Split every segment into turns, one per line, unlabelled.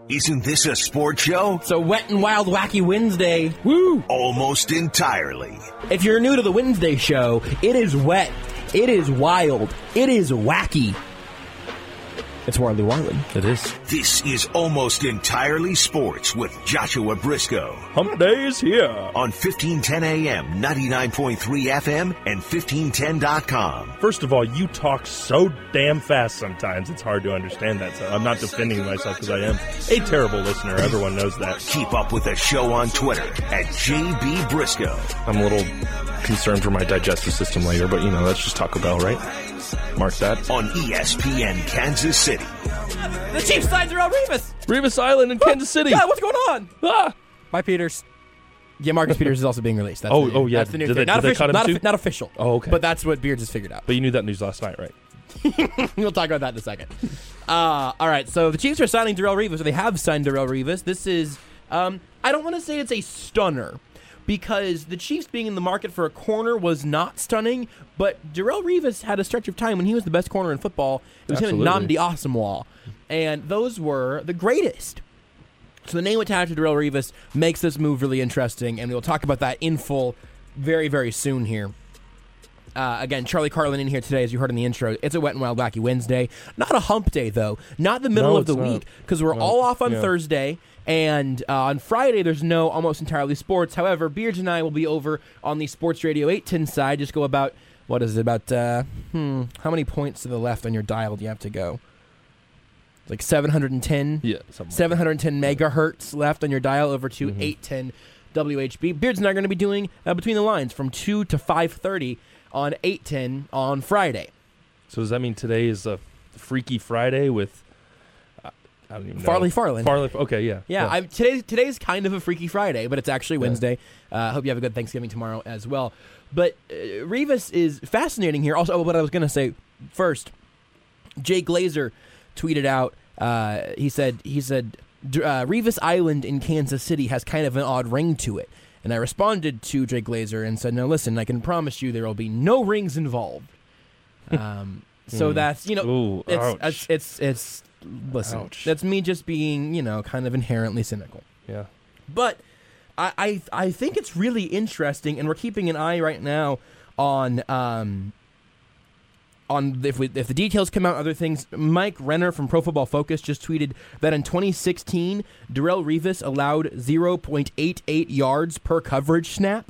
Isn't this a sports show?
It's a wet and wild wacky Wednesday. Woo!
Almost entirely.
If you're new to the Wednesday show, it is wet, it is wild, it is wacky. It's Warley Warley.
It is.
This is Almost Entirely Sports with Joshua Briscoe.
Hump Day is here.
On 1510 AM, 99.3 FM, and 1510.com.
First of all, you talk so damn fast sometimes, it's hard to understand that. So I'm not defending myself because I am a terrible listener. Everyone knows that.
Keep up with the show on Twitter at JB Briscoe.
I'm a little concerned for my digestive system later, but, that's just Taco Bell, right? Mark that.
On ESPN Kansas City.
The Chiefs signed Darrelle Revis.
Revis Island in Kansas City.
God, what's going on?
Ah.
Bye, Peters. Yeah, Marcus Peters is also being released. That's
yeah.
That's the new
Did
thing.
they
Not official.
cut him too?
Not official.
Oh, okay.
But that's what Beards has figured out.
But you knew that news last night, right?
We'll talk about that in a second. All right, so the Chiefs are signing Darrelle Revis, or they have signed Darrelle Revis. This is, I don't want to say it's a stunner, because the Chiefs being in the market for a corner was not stunning, but Darrelle Revis had a stretch of time when he was the best corner in football. It was him and Nnamdi Asomugha, and those were the greatest. So the name attached to Darrelle Revis makes this move really interesting, and we'll talk about that in full very, very soon here. Again, Charlie Carlin in here today, as you heard in the intro. It's a wet and wild, wacky Wednesday. Not a hump day, though. Not the middle of the week, because we're all off on Thursday, and on Friday there's no Almost Entirely Sports. However, Beards and I will be over on the Sports Radio 810 side. Just go about, what is it, about, how many points to the left on your dial do you have to go? Like 710?
Yeah.
710 megahertz left on your dial over to 810 WHB. Beards and I are going to be doing Between the Lines from 2 to 5:30 on 810 on Friday.
So does that mean today is a Freaky Friday with, I don't even know.
Farley Farland.
Okay, yeah.
Yeah, today's kind of a Freaky Friday, but it's actually Wednesday. Hope you have a good Thanksgiving tomorrow as well. But Revis is fascinating here. Also, what I was going to say first, Jay Glazer tweeted out, he said, Revis Island in Kansas City has kind of an odd ring to it. And I responded to Jay Glazer and said, no, listen, I can promise you there will be no rings involved. So that's,
Ooh,
it's listen,
ouch.
That's me just being, kind of inherently cynical.
Yeah.
But I think it's really interesting, and we're keeping an eye right now on if the details come out, other things. Mike Renner from Pro Football Focus just tweeted that in 2016, Darrelle Revis allowed 0.88 yards per coverage snap.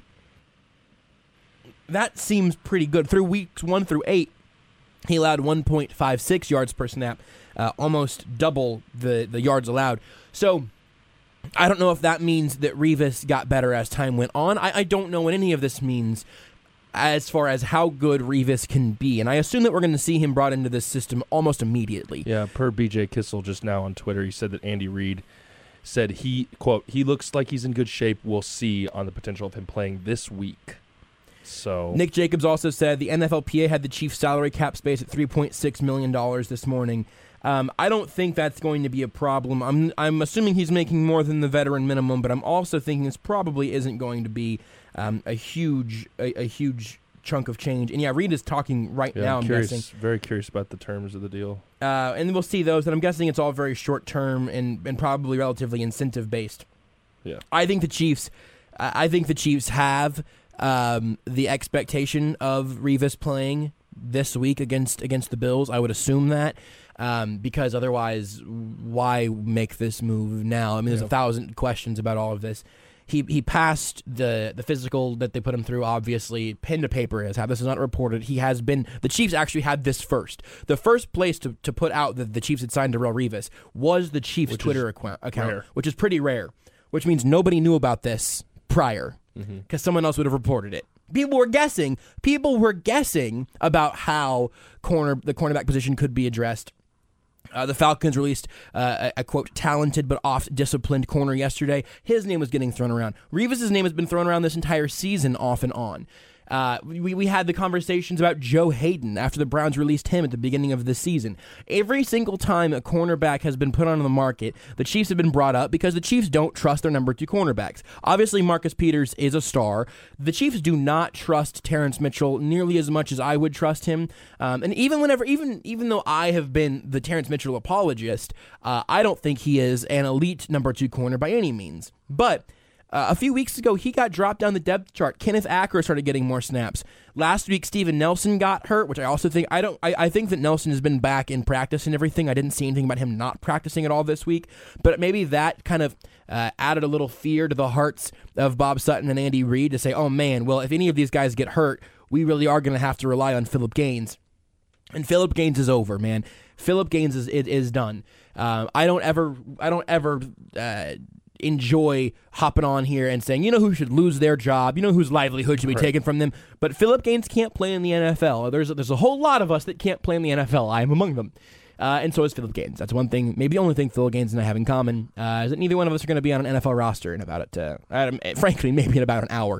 That seems pretty good. Through weeks 1 through 8, he allowed 1.56 yards per snap, almost double the yards allowed. So I don't know if that means that Revis got better as time went on. I don't know what any of this means as far as how good Revis can be. And I assume that we're going to see him brought into this system almost immediately.
Yeah, per BJ Kissel just now on Twitter, he said that Andy Reid said he, quote, he looks like he's in good shape. We'll see on the potential of him playing this week. So
Nick Jacobs also said the NFLPA had the Chiefs' salary cap space at $3.6 million this morning. I don't think that's going to be a problem. I'm assuming he's making more than the veteran minimum, but I'm also thinking this probably isn't going to be a huge chunk of change. And yeah, Reid is talking right now. I'm guessing.
Very curious about the terms of the deal.
And we'll see those. And I'm guessing it's all very short term and probably relatively incentive based.
Yeah,
I think the Chiefs have the expectation of Revis playing this week against the Bills. I would assume that. Because otherwise, why make this move now? I mean, there's 1,000 questions about all of this. He passed the physical that they put him through, obviously. Pen to paper is how this is not reported. He has been. The Chiefs actually had this first. The first place to put out that the Chiefs had signed Darrelle Revis was the Chiefs' Twitter account, which is pretty rare, which means nobody knew about this prior because someone else would have reported it. People were guessing about how the cornerback position could be addressed. The Falcons released a, quote, talented but oft-disciplined corner yesterday. His name was getting thrown around. Revis' name has been thrown around this entire season off and on. We had the conversations about Joe Hayden after the Browns released him at the beginning of the season. Every single time a cornerback has been put on the market, the Chiefs have been brought up because the Chiefs don't trust their number 2 cornerbacks. Obviously, Marcus Peters is a star. The Chiefs do not trust Terrence Mitchell nearly as much as I would trust him. And even though I have been the Terrence Mitchell apologist, I don't think he is an elite number 2 corner by any means. But a few weeks ago, he got dropped down the depth chart. Kenneth Acker started getting more snaps. Last week, Steven Nelson got hurt, which I also think I think that Nelson has been back in practice and everything. I didn't see anything about him not practicing at all this week, but maybe that kind of added a little fear to the hearts of Bob Sutton and Andy Reid to say, "Oh man, well if any of these guys get hurt, we really are going to have to rely on Philip Gaines." And Philip Gaines is over, man. Philip Gaines is done. I don't ever enjoy hopping on here and saying, you know who should lose their job, you know whose livelihood should be taken from them, but Philip Gaines can't play in the NFL. There's a whole lot of us that can't play in the NFL. I am among them. And so is Philip Gaines. That's one thing, maybe the only thing Philip Gaines and I have in common, is that neither one of us are going to be on an NFL roster in about frankly, maybe in about an hour.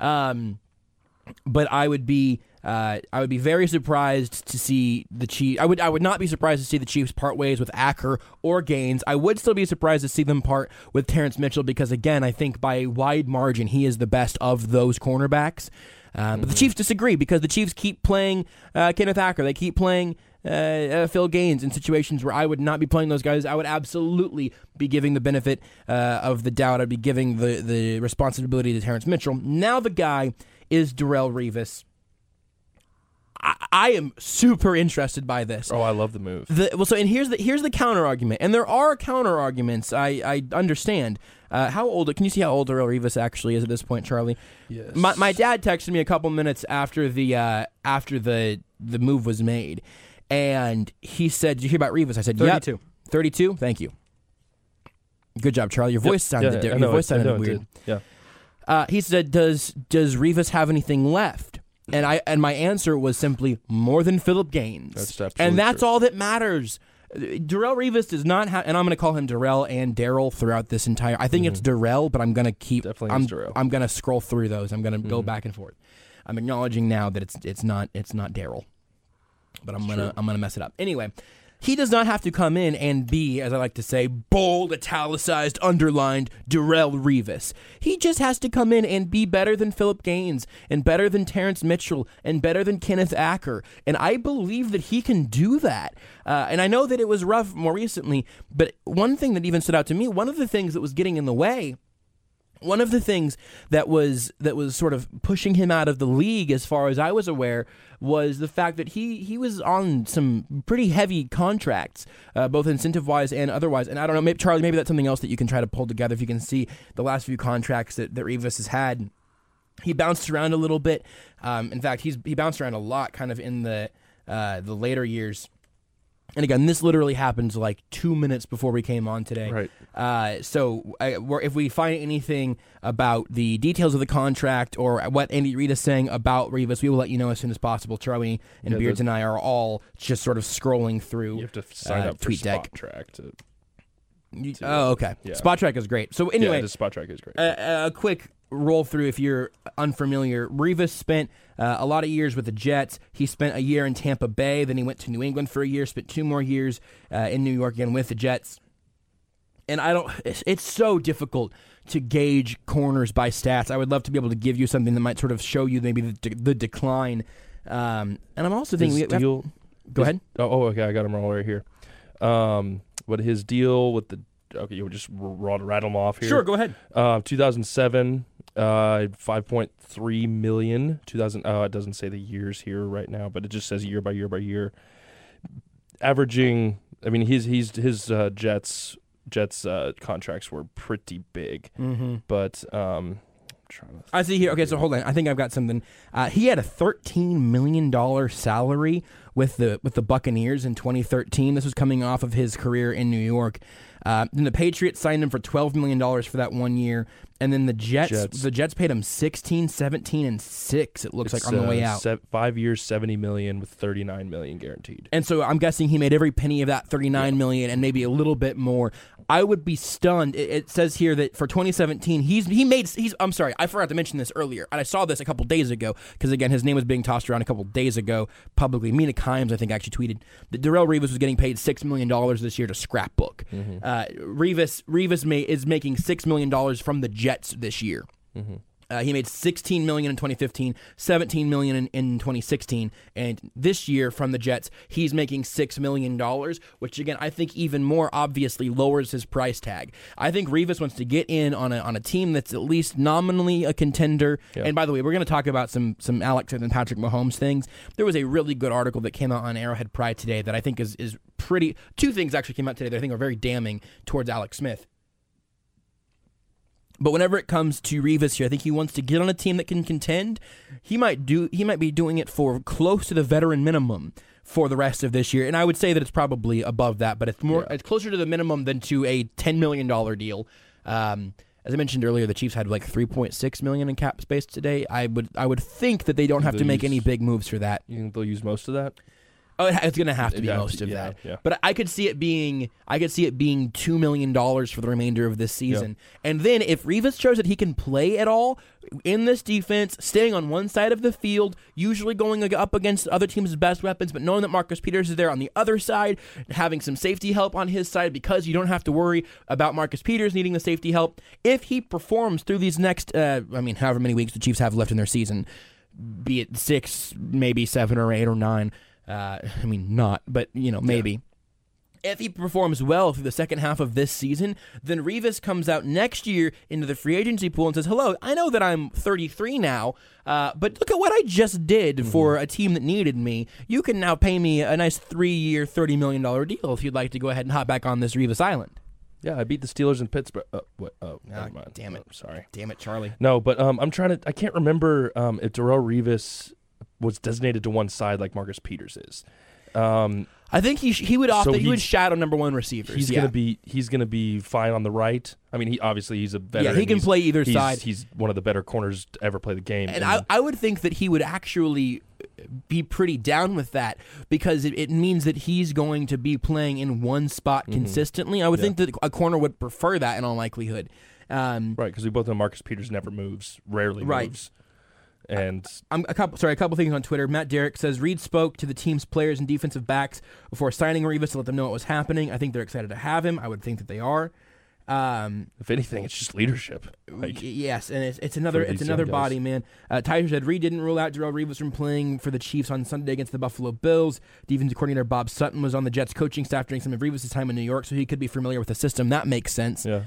But I would be very surprised to see the Chiefs. I would not be surprised to see the Chiefs part ways with Acker or Gaines. I would still be surprised to see them part with Terrence Mitchell because, again, I think by a wide margin he is the best of those cornerbacks. But the Chiefs disagree because the Chiefs keep playing Kenneth Acker. They keep playing Phil Gaines in situations where I would not be playing those guys. I would absolutely be giving the benefit of the doubt. I'd be giving the responsibility to Terrence Mitchell. Now the guy is Darrelle Revis. I am super interested by this.
Oh, I love the move.
Here's the counter argument, and there are counter arguments. I understand. How old? Can you see how old Darrelle Revis actually is at this point, Charlie?
Yes.
My dad texted me a couple minutes after the move was made, and he said, "Did you hear about Revis?" I said,
32.
Yep. 32. Thank you. Good job, Charlie. Your voice sounded different. Your voice sounded weird.
Yeah.
He said, "Does Revis have anything left?" And my answer was simply more than Philip Gaines.
That's absolutely
and that's
true.
all that matters. Darrelle Revis does not have, and I'm going to call him Darrell and Daryl throughout this entire. I think it's Darrell, but I'm going to keep.
Definitely it's Darrell.
I'm going to scroll through those. I'm going to go back and forth. I'm acknowledging now that it's not Daryl, but I'm gonna mess it up anyway. He does not have to come in and be, as I like to say, bold, italicized, underlined Darrelle Revis. He just has to come in and be better than Philip Gaines and better than Terrence Mitchell and better than Kenneth Acker. And I believe that he can do that. And I know that it was rough more recently, but one thing that even stood out to me, one of the things that was getting in the way, one of the things that was sort of pushing him out of the league, as far as I was aware, was the fact that he was on some pretty heavy contracts, both incentive-wise and otherwise. And I don't know, Charlie, maybe that's something else that you can try to pull together if you can see the last few contracts that Revis has had. He bounced around a little bit. In fact, he bounced around a lot kind of in the later years. And again, this literally happened like 2 minutes before we came on today.
Right.
So if we find anything about the details of the contract or what Andy Reid is saying about Revis, we will let you know as soon as possible. Charlie and Beards and I are all just sort of scrolling through.
You have to sign up for
TweetDeck.
SpotTrack.
Oh, okay.
Yeah.
SpotTrack is great. So anyway,
the SpotTrack is great.
A quick roll through if you're unfamiliar. Revis spent a lot of years with the Jets. He spent a year in Tampa Bay. Then he went to New England for a year, spent 2 more years in New York again with the Jets. And it's so difficult to gauge corners by stats. I would love to be able to give you something that might sort of show you maybe the decline. And I'm also thinking... Go ahead.
Oh, okay, I got him all right here. What his deal with the... Okay, you would just rattle them off here.
Sure, go ahead.
2007, 5.3 million. It doesn't say the years here right now, but it just says year by year by year. Averaging, I mean, his Jets contracts were pretty big, but
I see here. Okay, so hold on. I think I've got something. He had a $13 million salary with the Buccaneers in 2013. This was coming off of his career in New York. Then the Patriots signed him for $12 million for that 1 year. And then the Jets paid him 16, 17, and 6, it looks like, on the way out.
5 years, $70 million with $39 million guaranteed.
And so I'm guessing he made every penny of that $39 million and maybe a little bit more. I would be stunned. It says here that for 2017, I'm sorry, I forgot to mention this earlier, and I saw this a couple days ago, because again, his name was being tossed around a couple days ago publicly. Mina Kimes, I think, actually tweeted that Darrelle Revis was getting paid $6 million this year to scrapbook. Revis is making $6 million from the Jets this year. He made $16 million in 2015, $17 million in 2016, and this year from the Jets, he's making $6 million, which again I think even more obviously lowers his price tag. I think Revis wants to get in on a team that's at least nominally a contender. Yeah. And by the way, we're going to talk about some Alex and Patrick Mahomes things. There was a really good article that came out on Arrowhead Pride today that I think is pretty. Two things actually came out today that I think are very damning towards Alex Smith. But whenever it comes to Revis here, I think he wants to get on a team that can contend. He might be doing it for close to the veteran minimum for the rest of this year. And I would say that it's probably above that, but it's closer to the minimum than to a $10 million deal. As I mentioned earlier, the Chiefs had like $3.6 million in cap space today. I would think that they don't have to make any big moves for that.
You think they'll use most of that?
Oh, it's going to have to be most of that. Yeah. But I could see it being $2 million for the remainder of this season. Yeah. And then if Revis shows that he can play at all in this defense, staying on one side of the field, usually going up against other teams' best weapons, but knowing that Marcus Peters is there on the other side, having some safety help on his side because you don't have to worry about Marcus Peters needing the safety help. If he performs through these next, however many weeks the Chiefs have left in their season, be it 6, maybe 7 or 8 or 9, maybe. If he performs well through the second half of this season, then Revis comes out next year into the free agency pool and says, hello, I know that I'm 33 now, but look at what I just did for a team that needed me. You can now pay me a nice 3-year, $30 million deal if you'd like to go ahead and hop back on this Revis Island.
Yeah, I beat the Steelers in Pittsburgh. Never mind.
Damn it.
Sorry.
Damn it, Charlie.
No, but I can't remember if Darrelle Revis was designated to one side like Marcus Peters is.
I think he would shadow number one receivers.
He's gonna be fine on the right. I mean, he's a veteran.
Yeah, he can play either side.
He's one of the better corners to ever play the game.
And I would think that he would actually be pretty down with that because it means that he's going to be playing in one spot consistently. I would think that a corner would prefer that in all likelihood.
Right, because we both know Marcus Peters never moves, rarely moves. And
a couple things on Twitter. Matt Derrick says Reid spoke to the team's players and defensive backs before signing Revis to let them know what was happening. I think they're excited to have him. I would think that they are.
If anything, it's just leadership.
Yes, and it's another body, man. Tyler said Reid didn't rule out Darrelle Revis from playing for the Chiefs on Sunday against the Buffalo Bills. Defensive coordinator Bob Sutton was on the Jets coaching staff during some of Revis' time in New York, so he could be familiar with the system. That makes sense.
Yeah.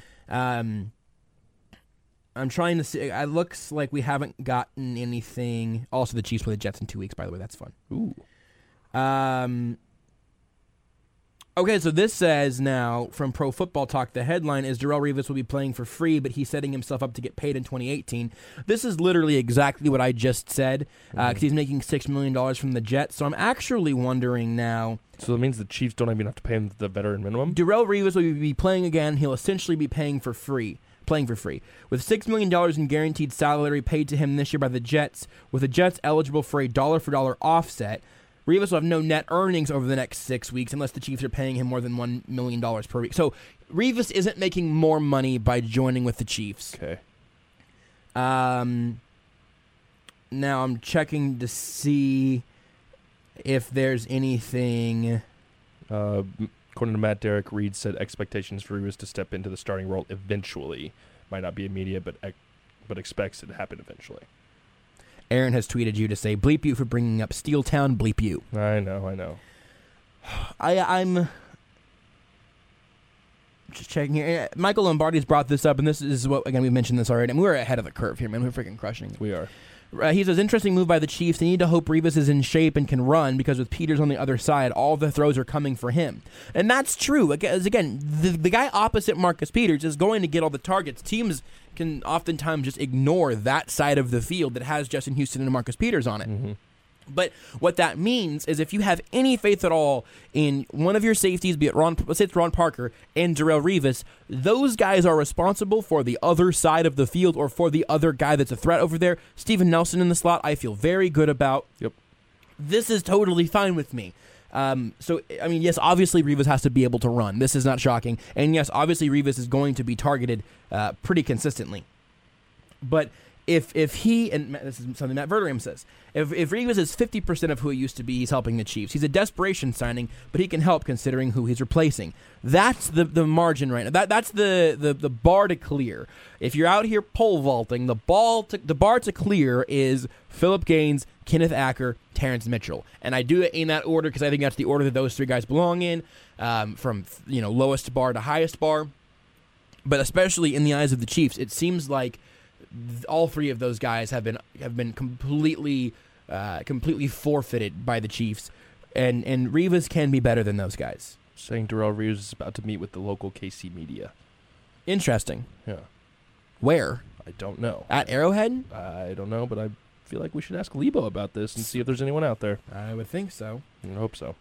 I'm trying to see. It looks like we haven't gotten anything. Also, the Chiefs play the Jets in 2 weeks, by the way. That's fun.
Ooh.
Okay, so this says now from Pro Football Talk, the headline is Darrelle Revis will be playing for free, but he's setting himself up to get paid in 2018. This is literally exactly what I just said, because he's making $6 million from the Jets. So I'm actually wondering now.
So that means the Chiefs don't even have to pay him the veteran minimum?
Darrelle Revis will be playing again. He'll essentially be playing for free. With $6 million in guaranteed salary paid to him this year by the Jets, with the Jets eligible for a dollar-for-dollar offset, Revis will have no net earnings over the next 6 weeks unless the Chiefs are paying him more than $1 million per week. So Revis isn't making more money by joining with the Chiefs.
Okay.
Now I'm checking to see if there's anything.
According to Matt Derrick, Reid said expectations for Revis to step into the starting role eventually. Might not be immediate, but expects it to happen eventually.
Aaron has tweeted you to say, bleep you for bringing up Steeltown, bleep you.
I know.
I'm just checking here. Michael Lombardi's brought this up, and this is what, again, we've mentioned this already. I mean, we're ahead of the curve here, man. We're freaking crushing it.
We are.
He says, interesting move by the Chiefs. They need to hope Revis is in shape and can run because with Peters on the other side, all the throws are coming for him. And that's true. Again, the guy opposite Marcus Peters is going to get all the targets. Teams can oftentimes just ignore that side of the field that has Justin Houston and Marcus Peters on it.
Mm-hmm.
But what that means is if you have any faith at all in one of your safeties, be it let's say it's Ron Parker and Darrelle Revis, those guys are responsible for the other side of the field or for the other guy that's a threat over there. Steven Nelson in the slot, I feel very good about.
Yep.
This is totally fine with me. So, I mean, yes, obviously Rivas has to be able to run. This is not shocking. And yes, obviously Rivas is going to be targeted pretty consistently. But if he, and this is something Matt Verderame says, if Rivas is 50% of who he used to be, he's helping the Chiefs. He's a desperation signing, but he can help considering who he's replacing. That's the margin right now. That's the bar to clear. If you're out here pole vaulting, the bar to clear is Philip Gaines, Kenneth Acker, Terrence Mitchell. And I do it in that order because I think that's the order that those three guys belong in, from lowest bar to highest bar. But especially in the eyes of the Chiefs, it seems like all three of those guys have been completely forfeited by the Chiefs, and Rivas can be better than those guys.
Saying Darrelle Reeves is about to meet with the local KC media.
Interesting.
Yeah.
Where?
I don't know.
At Arrowhead?
I don't know, but I feel like we should ask Lebo about this and see if there's anyone out there.
I would think so.
I hope so.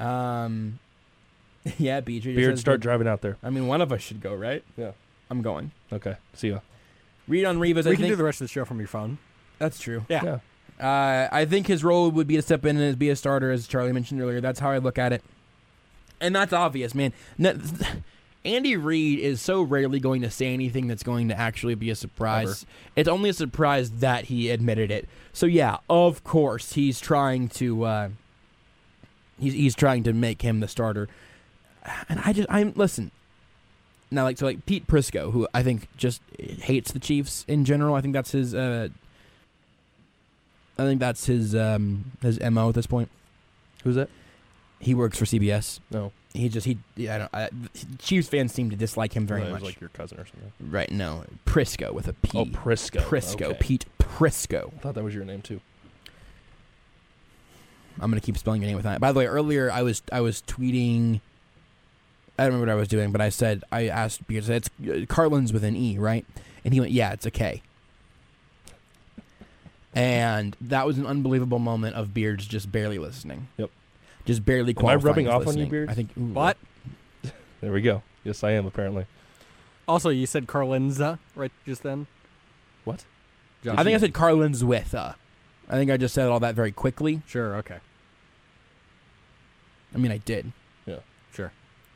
Yeah, BJ.
Beard, start driving out there.
I mean, one of us should go, right?
Yeah.
I'm going.
Okay. See ya.
Read on Rivas.
We can do the rest of the show from your phone.
That's true.
Yeah.
I think his role would be to step in and be a starter, as Charlie mentioned earlier. That's how I look at it. And that's obvious, man. Andy Reid is so rarely going to say anything that's going to actually be a surprise.
Ever.
It's only a surprise that he admitted it. So yeah, of course he's trying to he's trying to make him the starter. And listen. Now, like Pete Prisco, who I think just hates the Chiefs in general. I think that's his. His MO at this point.
Who's that?
He works for CBS.
No.
Chiefs fans seem to dislike him very much.
Like your cousin or something.
Right? No, Prisco with a P.
Oh, Prisco.
Prisco.
Okay.
Pete Prisco.
I thought that was your name too.
I'm gonna keep spelling your name with that. By the way, earlier I was tweeting. I don't remember what I was doing, but I asked because it's Carlin's with an E, right? And he went, "Yeah, it's a K." And that was an unbelievable moment of Beards just barely listening.
Yep.
Just barely
Am I
qualifying.
rubbing
as
off
listening.
on you, Beards?
I think. Ooh,
What?
There we go. Yes, I am, apparently.
Also, you said Carlinza right just then?
What?
Josh,
I think I said Carlin's with. I think I just said all that very quickly.
Sure, okay.
I mean, I did.
Yeah.
Sure.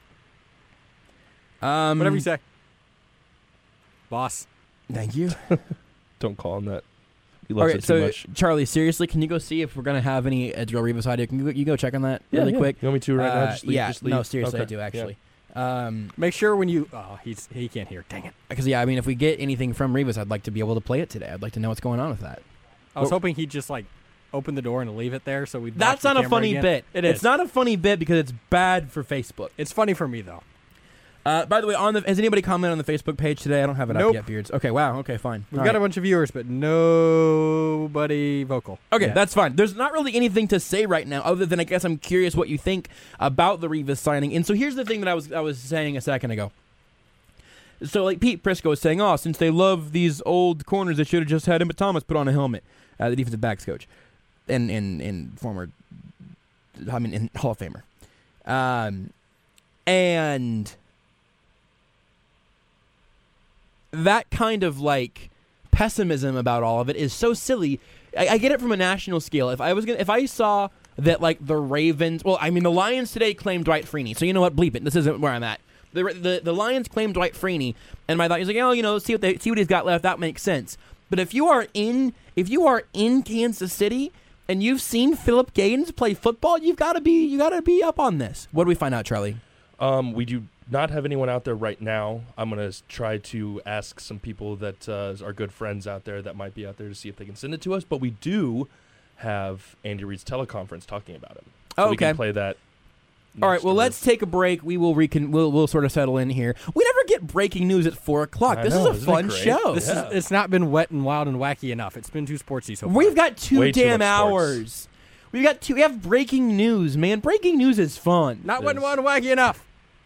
Whatever
you say. Boss.
Thank you.
Don't call him that. He loves
Okay,
it too
so
much.
Charlie, seriously, can you go see if we're gonna have any Darrelle Revis audio? Can you go check on that really quick?
You want me to right now? Just leave, just leave?
No, seriously,
Okay.
I do actually.
Make sure when you... Oh, he can't hear. Dang it.
Because I mean, if we get anything from Revis, I'd like to be able to play it today. I'd like to know what's going on with that.
I was hoping he'd just, open the door and leave it there so we'd watch
That's
the
not a
camera
funny
again.
bit.
It is.
It's not a funny bit because it's bad for Facebook.
It's funny for me, though.
By the way, has anybody commented on the Facebook page today? I don't have it up
Nope.
yet, Beards. Okay, wow. Okay, fine.
We've
All
got
right.
a bunch of viewers, but nobody vocal.
Okay,
yet.
that's fine. There's not really anything to say right now, other than I guess I'm curious what you think about the Revis signing. And so here's the thing that I was saying a second ago. So like Pete Prisco was saying, since they love these old corners, they should have just had Emmett Thomas put on a helmet, the defensive backs coach, and former, in Hall of Famer, and that kind of pessimism about all of it is so silly. I get it from a national scale. If I saw that the Ravens, the Lions today claimed Dwight Freeney. So you know what? Bleep it. This isn't where I'm at. The Lions claimed Dwight Freeney, and my thought is see what he's got left. That makes sense. But if you are in Kansas City and you've seen Philip Gaines play football, you gotta be up on this. What do we find out, Charlie?
We do not have anyone out there right now. I'm going to try to ask some people that are good friends out there that might be out there to see if they can send it to us. But we do have Andy Reid's teleconference talking about him. So we can play that.
All right, well, let's take a break. We'll sort of settle in here. We never get breaking news at 4 o'clock. This is a fun show.
It's not been wet and wild and wacky enough. It's been too sportsy so far.
We've got
Way too
damn
much
hours. We have breaking news, man. Breaking news is fun.
Not wet and wild and wacky enough.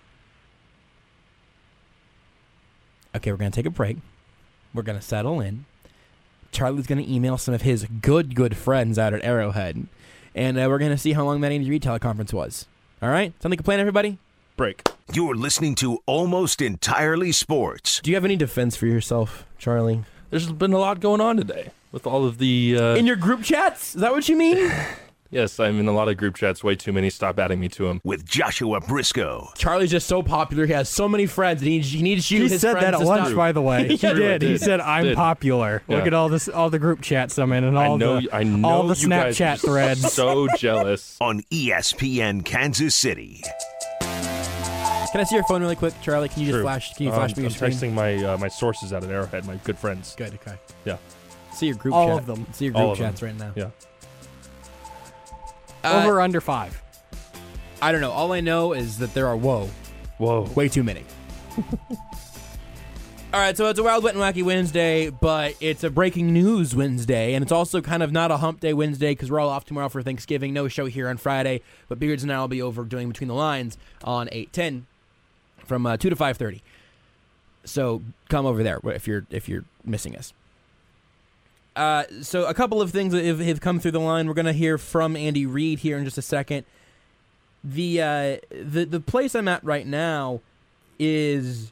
Okay, we're going to take a break. We're going to settle in. Charlie's going to email some of his good friends out at Arrowhead. And we're going to see how long that Andy Reid teleconference was. All right? Sound like a plan, everybody?
break.
You're listening to Almost Entirely Sports.
Do you have any defense for yourself, Charlie?
There's been a lot going on today with all of the...
In your group chats? Is that what you mean?
Yes, I'm in a lot of group chats. Way too many. Stop adding me to them.
With Joshua Briscoe.
Charlie's just so popular. He has so many friends. And he needs you.
He
his
said
friends
that at
to
lunch,
stop.
by the way. He did. He
did.
said, "I'm
Did.
popular."
Yeah.
Look at all the group chats I'm in, and
I
all
know
the
you guys
Snapchat
are
threads.
So jealous.
On ESPN Kansas City.
Can I see your phone really quick, Charlie? Can you just
True.
flash? Can you flash me
I'm
your screen?
texting my sources out at Arrowhead, my good friends.
Good. Okay.
Yeah.
See your group
All
chat.
of them.
See your
All
group
of them.
chats right now.
Yeah.
Over or under 5.
I don't know. All I know is that there are
Whoa.
way too many. All right, so it's a Wild, Wet, and Wacky Wednesday, but it's a breaking news Wednesday, and it's also kind of not a hump day Wednesday because we're all off tomorrow for Thanksgiving. No show here on Friday, but Beards and I will be over doing Between the Lines on 8:10 from 2 to 5:30. So come over there if you're missing us. So a couple of things that have come through the line. We're going to hear from Andy Reid here in just a second. The place I'm at right now is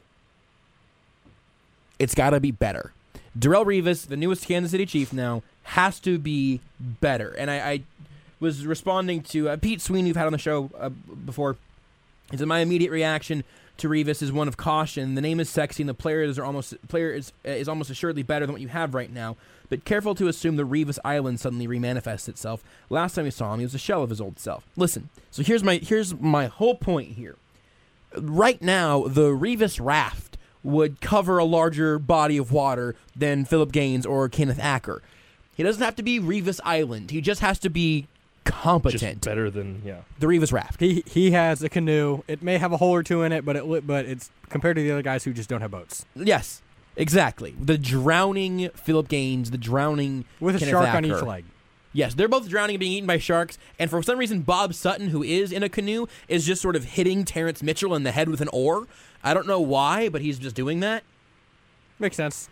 it's got to be better. Darrelle Revis, the newest Kansas City Chief now, has to be better. And I was responding to Pete Sweeney, we've had on the show before. He said, my immediate reaction to Revis is one of caution. The name is sexy, and the player is almost assuredly better than what you have right now. But careful to assume the Revis Island suddenly remanifests itself. Last time we saw him, he was a shell of his old self. Listen, so here's my whole point here. Right now, the Revis Raft would cover a larger body of water than Philip Gaines or Kenneth Acker. He doesn't have to be Revis Island. He just has to be competent.
Just better than, yeah.
The Revis Raft.
He has a canoe. It may have a hole or two in it, but it's compared to the other guys who just don't have boats.
Yes, exactly. The drowning Philip Gaines, the drowning
With a
Kenneth
shark
Acker.
on each leg.
Yes, they're both drowning and being eaten by sharks, and for some reason Bob Sutton, who is in a canoe, is just sort of hitting Terrence Mitchell in the head with an oar. I don't know why, but he's just doing that.
Makes sense.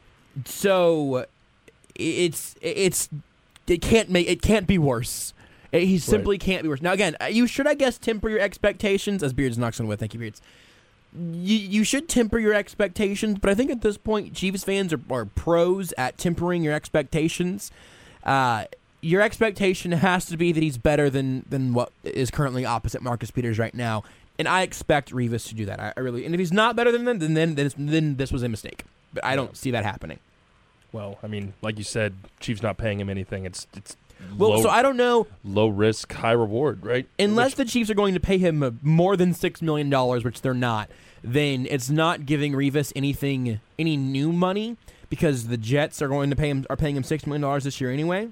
So it can't be worse. He simply can't be worse. Now again, you should, I guess, temper your expectations, as Beards knocks on wood. Thank you, Beards. You should temper your expectations, but I think at this point, Chiefs fans are pros at tempering your expectations. Your expectation has to be that he's better than what is currently opposite Marcus Peters right now, and I expect Revis to do that. I really, and if he's not better than them, then this was a mistake. But I don't see that happening.
Well, I mean, like you said, Chiefs not paying him anything. It's
so I don't know.
Low risk, high reward, right?
Unless the Chiefs are going to pay him more than $6 million, which they're not, then it's not giving Revis any new money because the Jets are paying him $6 million this year anyway.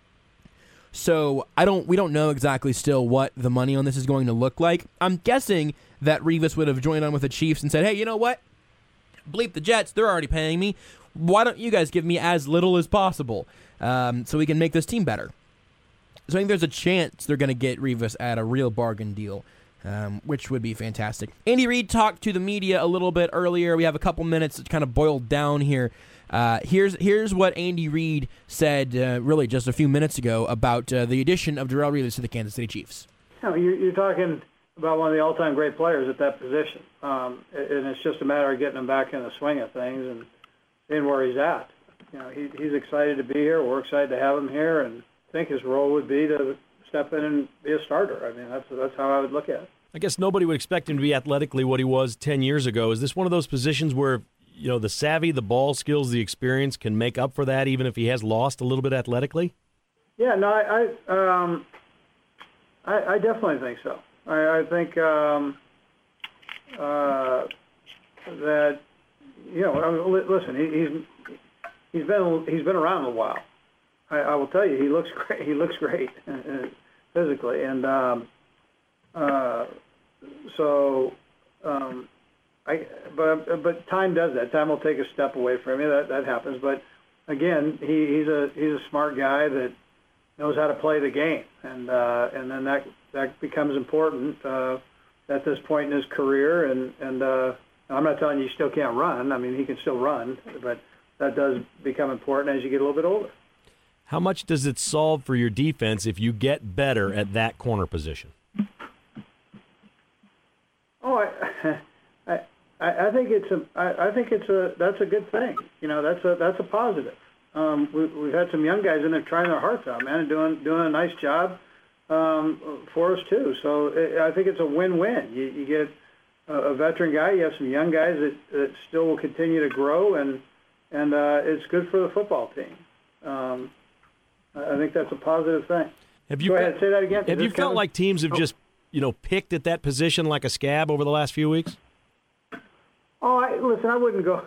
So we don't know exactly still what the money on this is going to look like. I'm guessing that Revis would have joined on with the Chiefs and said, hey, you know what? Bleep the Jets, they're already paying me. Why don't you guys give me as little as possible so we can make this team better? So I think there's a chance they're going to get Revis at a real bargain deal, which would be fantastic. Andy Reid talked to the media a little bit earlier. We have a couple minutes to kind of boil down here. Here's what Andy Reid said really just a few minutes ago about the addition of Darrelle Revis to the Kansas City Chiefs.
You're talking about one of the all-time great players at that position, and it's just a matter of getting him back in the swing of things and seeing where he's at. He's excited to be here. We're excited to have him here, and I think his role would be to step in and be a starter. I mean, that's how I would look at it.
I guess nobody would expect him to be athletically what he was 10 years ago. Is this one of those positions where, the savvy, the ball skills, the experience can make up for that, even if he has lost a little bit athletically?
Yeah, no, I definitely think so. I think that listen, he's been around a while. I will tell you, he looks great. He looks great physically, and but time does that. Time will take a step away from you. That happens. But again, he's a smart guy that knows how to play the game, and then that becomes important at this point in his career. And I'm not telling you he still can't run. I mean, he can still run, but that does become important as you get a little bit older.
How much does it solve for your defense if you get better at that corner position?
Oh, I think that's a good thing. That's a positive. We've had some young guys in there trying their hearts out, man, and doing a nice job. for us too. So I think it's a win-win. You get a veteran guy, you have some young guys that still will continue to grow, and it's good for the football team. I think that's a positive thing. Go ahead, say that again.
Have you felt like teams have just picked at that position like a scab over the last few weeks?
Listen, I wouldn't go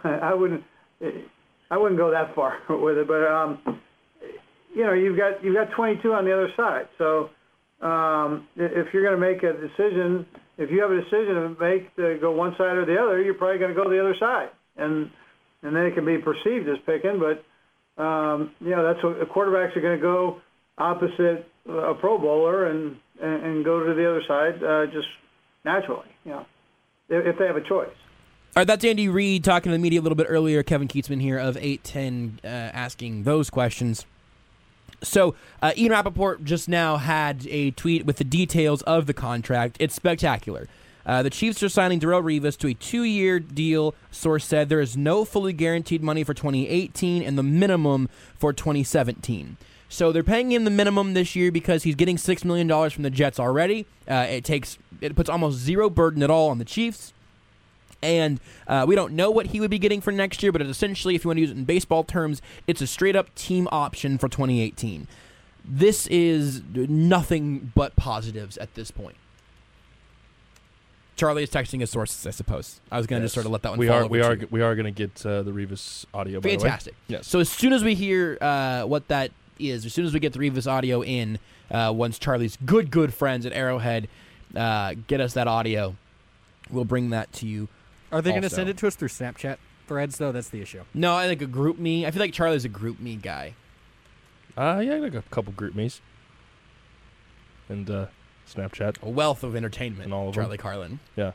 that far with it, but you've got 22 on the other side. So if you're going to make a decision, if you have a decision to make to go one side or the other, you're probably going to go the other side, and then it can be perceived as picking. But that's what quarterbacks are going to go opposite a Pro Bowler and go to the other side just naturally. If they have a choice.
All right, that's Andy Reid talking to the media a little bit earlier. Kevin Kietzman here of 810 asking those questions. So Ian Rappaport just now had a tweet with the details of the contract. It's spectacular. The Chiefs are signing Darrelle Revis to a 2-year deal. Source said there is no fully guaranteed money for 2018 and the minimum for 2017. So they're paying him the minimum this year because he's getting $6 million from the Jets already. It puts almost zero burden at all on the Chiefs. And we don't know what he would be getting for next year, but essentially, if you want to use it in baseball terms, it's a straight-up team option for 2018. This is nothing but positives at this point. Charlie is texting his sources, I suppose. I was going to just sort of let that one fall.
We are going to get the Revis audio.
Fantastic.
By the way. Yes.
So as soon as we hear what that is, as soon as we get the Revis audio in, once Charlie's good friends at Arrowhead get us that audio, we'll bring that to you.
Are they going to send it to us through Snapchat threads, though? That's the issue.
No, I think a group me. I feel like Charlie's a group me guy.
Yeah, like a couple group me's. And Snapchat.
A wealth of entertainment,
and all of
Charlie
them.
Carlin.
Yeah.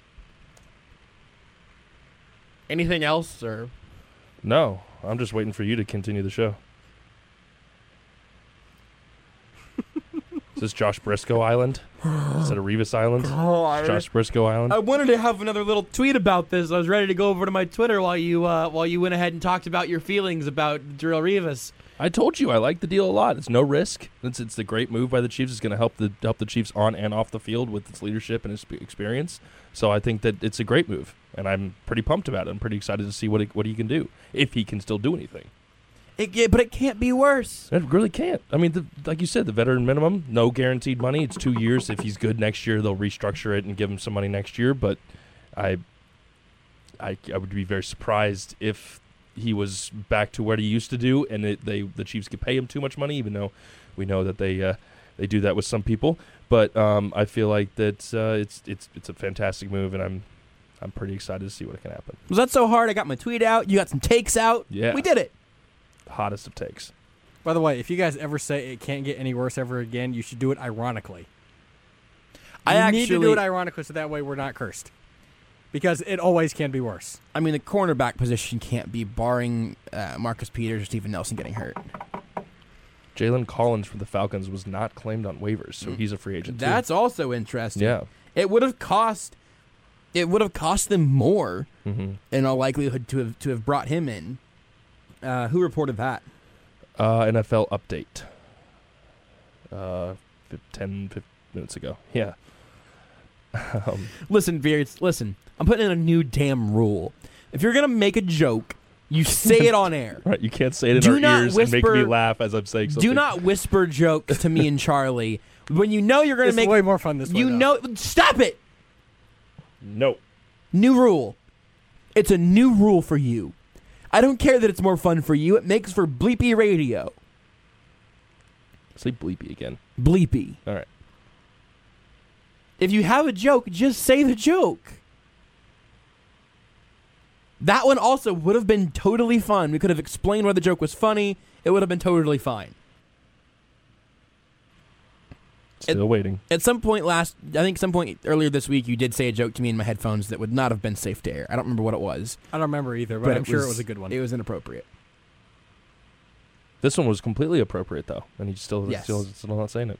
Anything else, or?
No, I'm just waiting for you to continue the show. Is this Josh Briscoe Island? Is it a Revis Island? Josh Briscoe Island?
I wanted to have another little tweet about this. I was ready to go over to my Twitter while you went ahead and talked about your feelings about Darrelle Revis.
I told you I like the deal a lot. It's no risk. It's a great move by the Chiefs. It's going to help the Chiefs on and off the field with its leadership and its experience. So I think that it's a great move, and I'm pretty pumped about it. I'm pretty excited to see what he can do, if he can still do anything.
But it can't be worse.
It really can't. I mean, like you said, the veteran minimum, no guaranteed money. It's 2 years. If he's good next year, they'll restructure it and give him some money next year. But I would be very surprised if he was back to what he used to do, and the Chiefs could pay him too much money, even though we know that they do that with some people. But I feel like that it's a fantastic move, and I'm pretty excited to see what can happen.
Was that so hard? I got my tweet out. You got some takes out.
Yeah,
we did it.
Hottest of takes.
By the way, if you guys ever say it can't get any worse ever again, you should do it ironically. You need to do it ironically so that way we're not cursed. Because it always can be worse.
I mean, the cornerback position can't be, barring Marcus Peters or Steven Nelson getting hurt.
Jalen Collins from the Falcons was not claimed on waivers, so he's a free agent too.
That's also interesting.
Yeah.
It would have cost them more in all likelihood to have brought him in. Who reported that?
NFL update. 10 minutes ago. Yeah.
Listen, Beards, listen. I'm putting in a new damn rule. If you're going to make a joke, you say it on air.
Right, you can't say it in our ears and make me laugh as I'm saying something.
Do not whisper jokes to me and Charlie when you know you're going to make...
It's way more fun this way, though.
Stop it!
No.
New rule. It's a new rule for you. I don't care that it's more fun for you. It makes for bleepy radio.
Say bleepy again.
Bleepy.
All right.
If you have a joke, just say the joke. That one also would have been totally fun. We could have explained why the joke was funny. It would have been totally fine.
Still waiting.
At some point earlier this week, you did say a joke to me in my headphones that would not have been safe to air. I don't remember what it was.
I don't remember either, but I'm sure it was a good one.
It was inappropriate.
This one was completely appropriate, though, and he's still not saying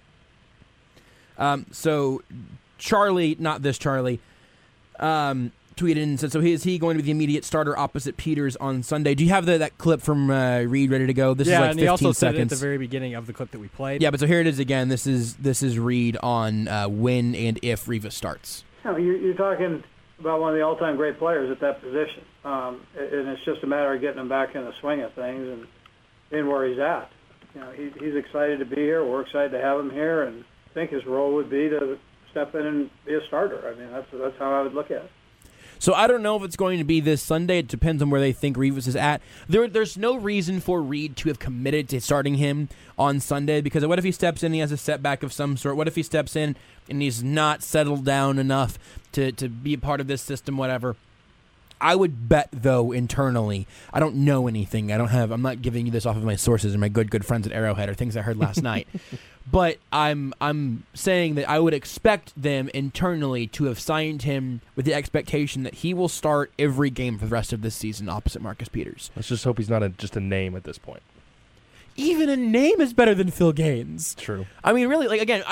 it.
So, Charlie, not this Charlie, tweeted and said, so is he going to be the immediate starter opposite Peters on Sunday? Do you have that clip from Reed ready to go? This is like 15
and he also
seconds.
said it at the very beginning of the clip that we played.
Yeah, but so here it is again. This is Reed on when and if Rivas starts.
You're talking about one of the all-time great players at that position, and it's just a matter of getting him back in the swing of things and seeing where he's at. He's excited to be here. We're excited to have him here, and I think his role would be to step in and be a starter. I mean, that's how I would look at it.
So I don't know if it's going to be this Sunday. It depends on where they think Rivas is at. There's no reason for Reed to have committed to starting him on Sunday, because what if he steps in and he has a setback of some sort? What if he steps in and he's not settled down enough to be a part of this system, whatever? I would bet, though, internally, I don't know anything. I'm not giving you this off of my sources or my good friends at Arrowhead or things I heard last night. But I'm saying that I would expect them internally to have signed him with the expectation that he will start every game for the rest of this season opposite Marcus Peters.
Let's just hope he's not just a name at this point.
Even a name is better than Phil Gaines.
True.
I mean, really, again,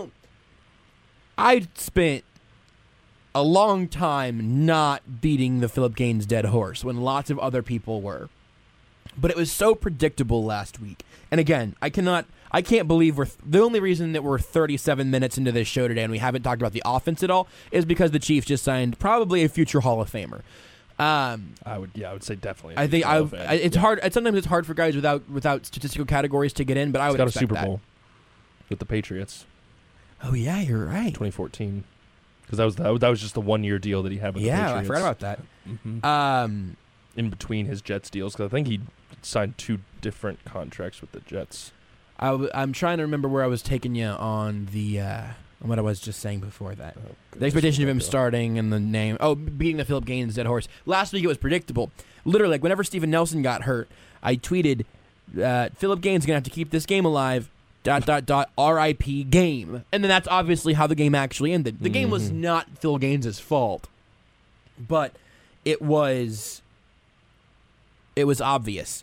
I spent a long time not beating the Philip Gaines dead horse when lots of other people were. But it was so predictable last week. And again, I can't believe the only reason that we're 37 minutes into this show today and we haven't talked about the offense at all is because the Chiefs just signed probably a future Hall of Famer.
I would say definitely.
I think it's hard. Sometimes it's hard for guys without statistical categories to get in, but I would expect that.
He's got a Super Bowl with the Patriots.
Oh yeah, you're right.
2014. Because that was just the 1-year deal that he had with the Patriots.
Yeah, I forgot about that.
Mm-hmm. In between his Jets deals, because I think he signed 2 different contracts with the Jets.
I'm trying to remember where I was taking you on the what I was just saying before that. The expectation of him starting and the name. Oh, beating the Philip Gaines dead horse. Last week it was predictable. Literally, like whenever Steven Nelson got hurt, I tweeted, Philip Gaines is going to have to keep this game alive. ... R.I.P. game. And then that's obviously how the game actually ended. The game was not Phil Gaines' fault, but it was obvious.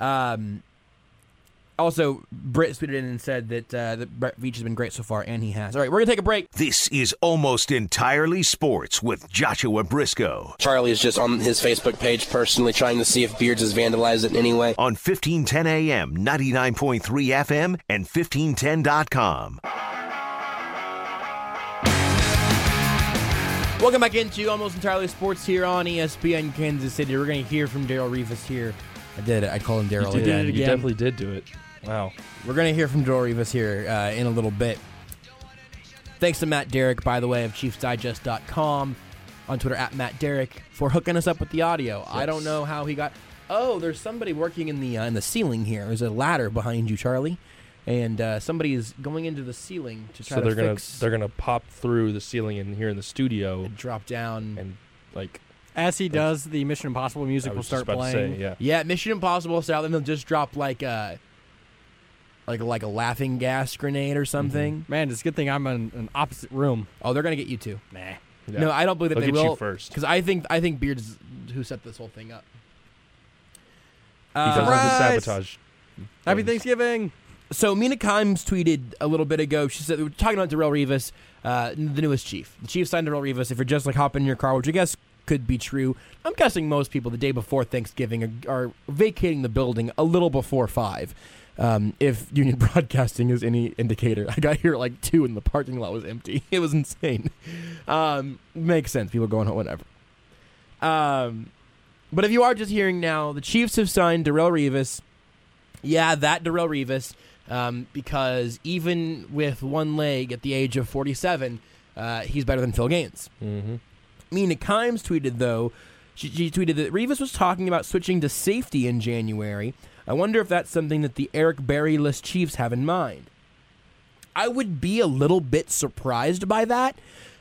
Also, Britt tweeted in and said that Brett Veach has been great so far, and he has. All right, we're going to take a break.
This is Almost Entirely Sports with Joshua Briscoe.
Charlie is just on his Facebook page personally trying to see if Beards has vandalized it in any way.
On 1510 AM, 99.3 FM, and 1510.com.
Welcome back into Almost Entirely Sports here on ESPN Kansas City. We're going to hear from Darrelle Revis here. I did it. I called him Darrelle.
You did it again.
You definitely did do it. Wow.
We're going to hear from Darrelle Revis here in a little bit. Thanks to Matt Derrick, by the way, of ChiefsDigest.com, on Twitter at Matt Derrick, for hooking us up with the audio. Yes. I don't know how he got... Oh, there's somebody working in the ceiling here. There's a ladder behind you, Charlie. And somebody is going into the ceiling to try to fix...
So they're gonna pop through the ceiling in here in the studio.
And drop down.
And, like...
As he does, the Mission Impossible music will start playing.
Yeah, Mission Impossible style. Then they'll just drop like a laughing gas grenade or something.
Mm-hmm. Man, it's a good thing I'm in an opposite room.
Oh, they're gonna get you too.
Nah.
Yeah.
No, I don't believe that
They'll
they
get
will.
You first,
because I think Beards who set this whole thing up.
He does have the sabotage.
Happy Thanksgiving.
So Mina Kimes tweeted a little bit ago. She said, we're talking about Darrelle Revis, the newest Chief. The Chiefs signed Darrelle Revis. If you're just like hopping in your car, which I guess could be true, I'm guessing most people the day before Thanksgiving are vacating the building a little before 5. If Union Broadcasting is any indicator. I got here at like 2 and the parking lot was empty. It was insane. Makes sense. People going home, whatever. But if you are just hearing now, the Chiefs have signed Darrelle Revis. Yeah, that Darrelle Revis. Because even with one leg at the age of 47, he's better than Phil Gaines.
Mm-hmm.
Mina Kimes tweeted, though, she tweeted that Revis was talking about switching to safety in January. I wonder if that's something that the Eric Berry-less Chiefs have in mind. I would be a little bit surprised by that,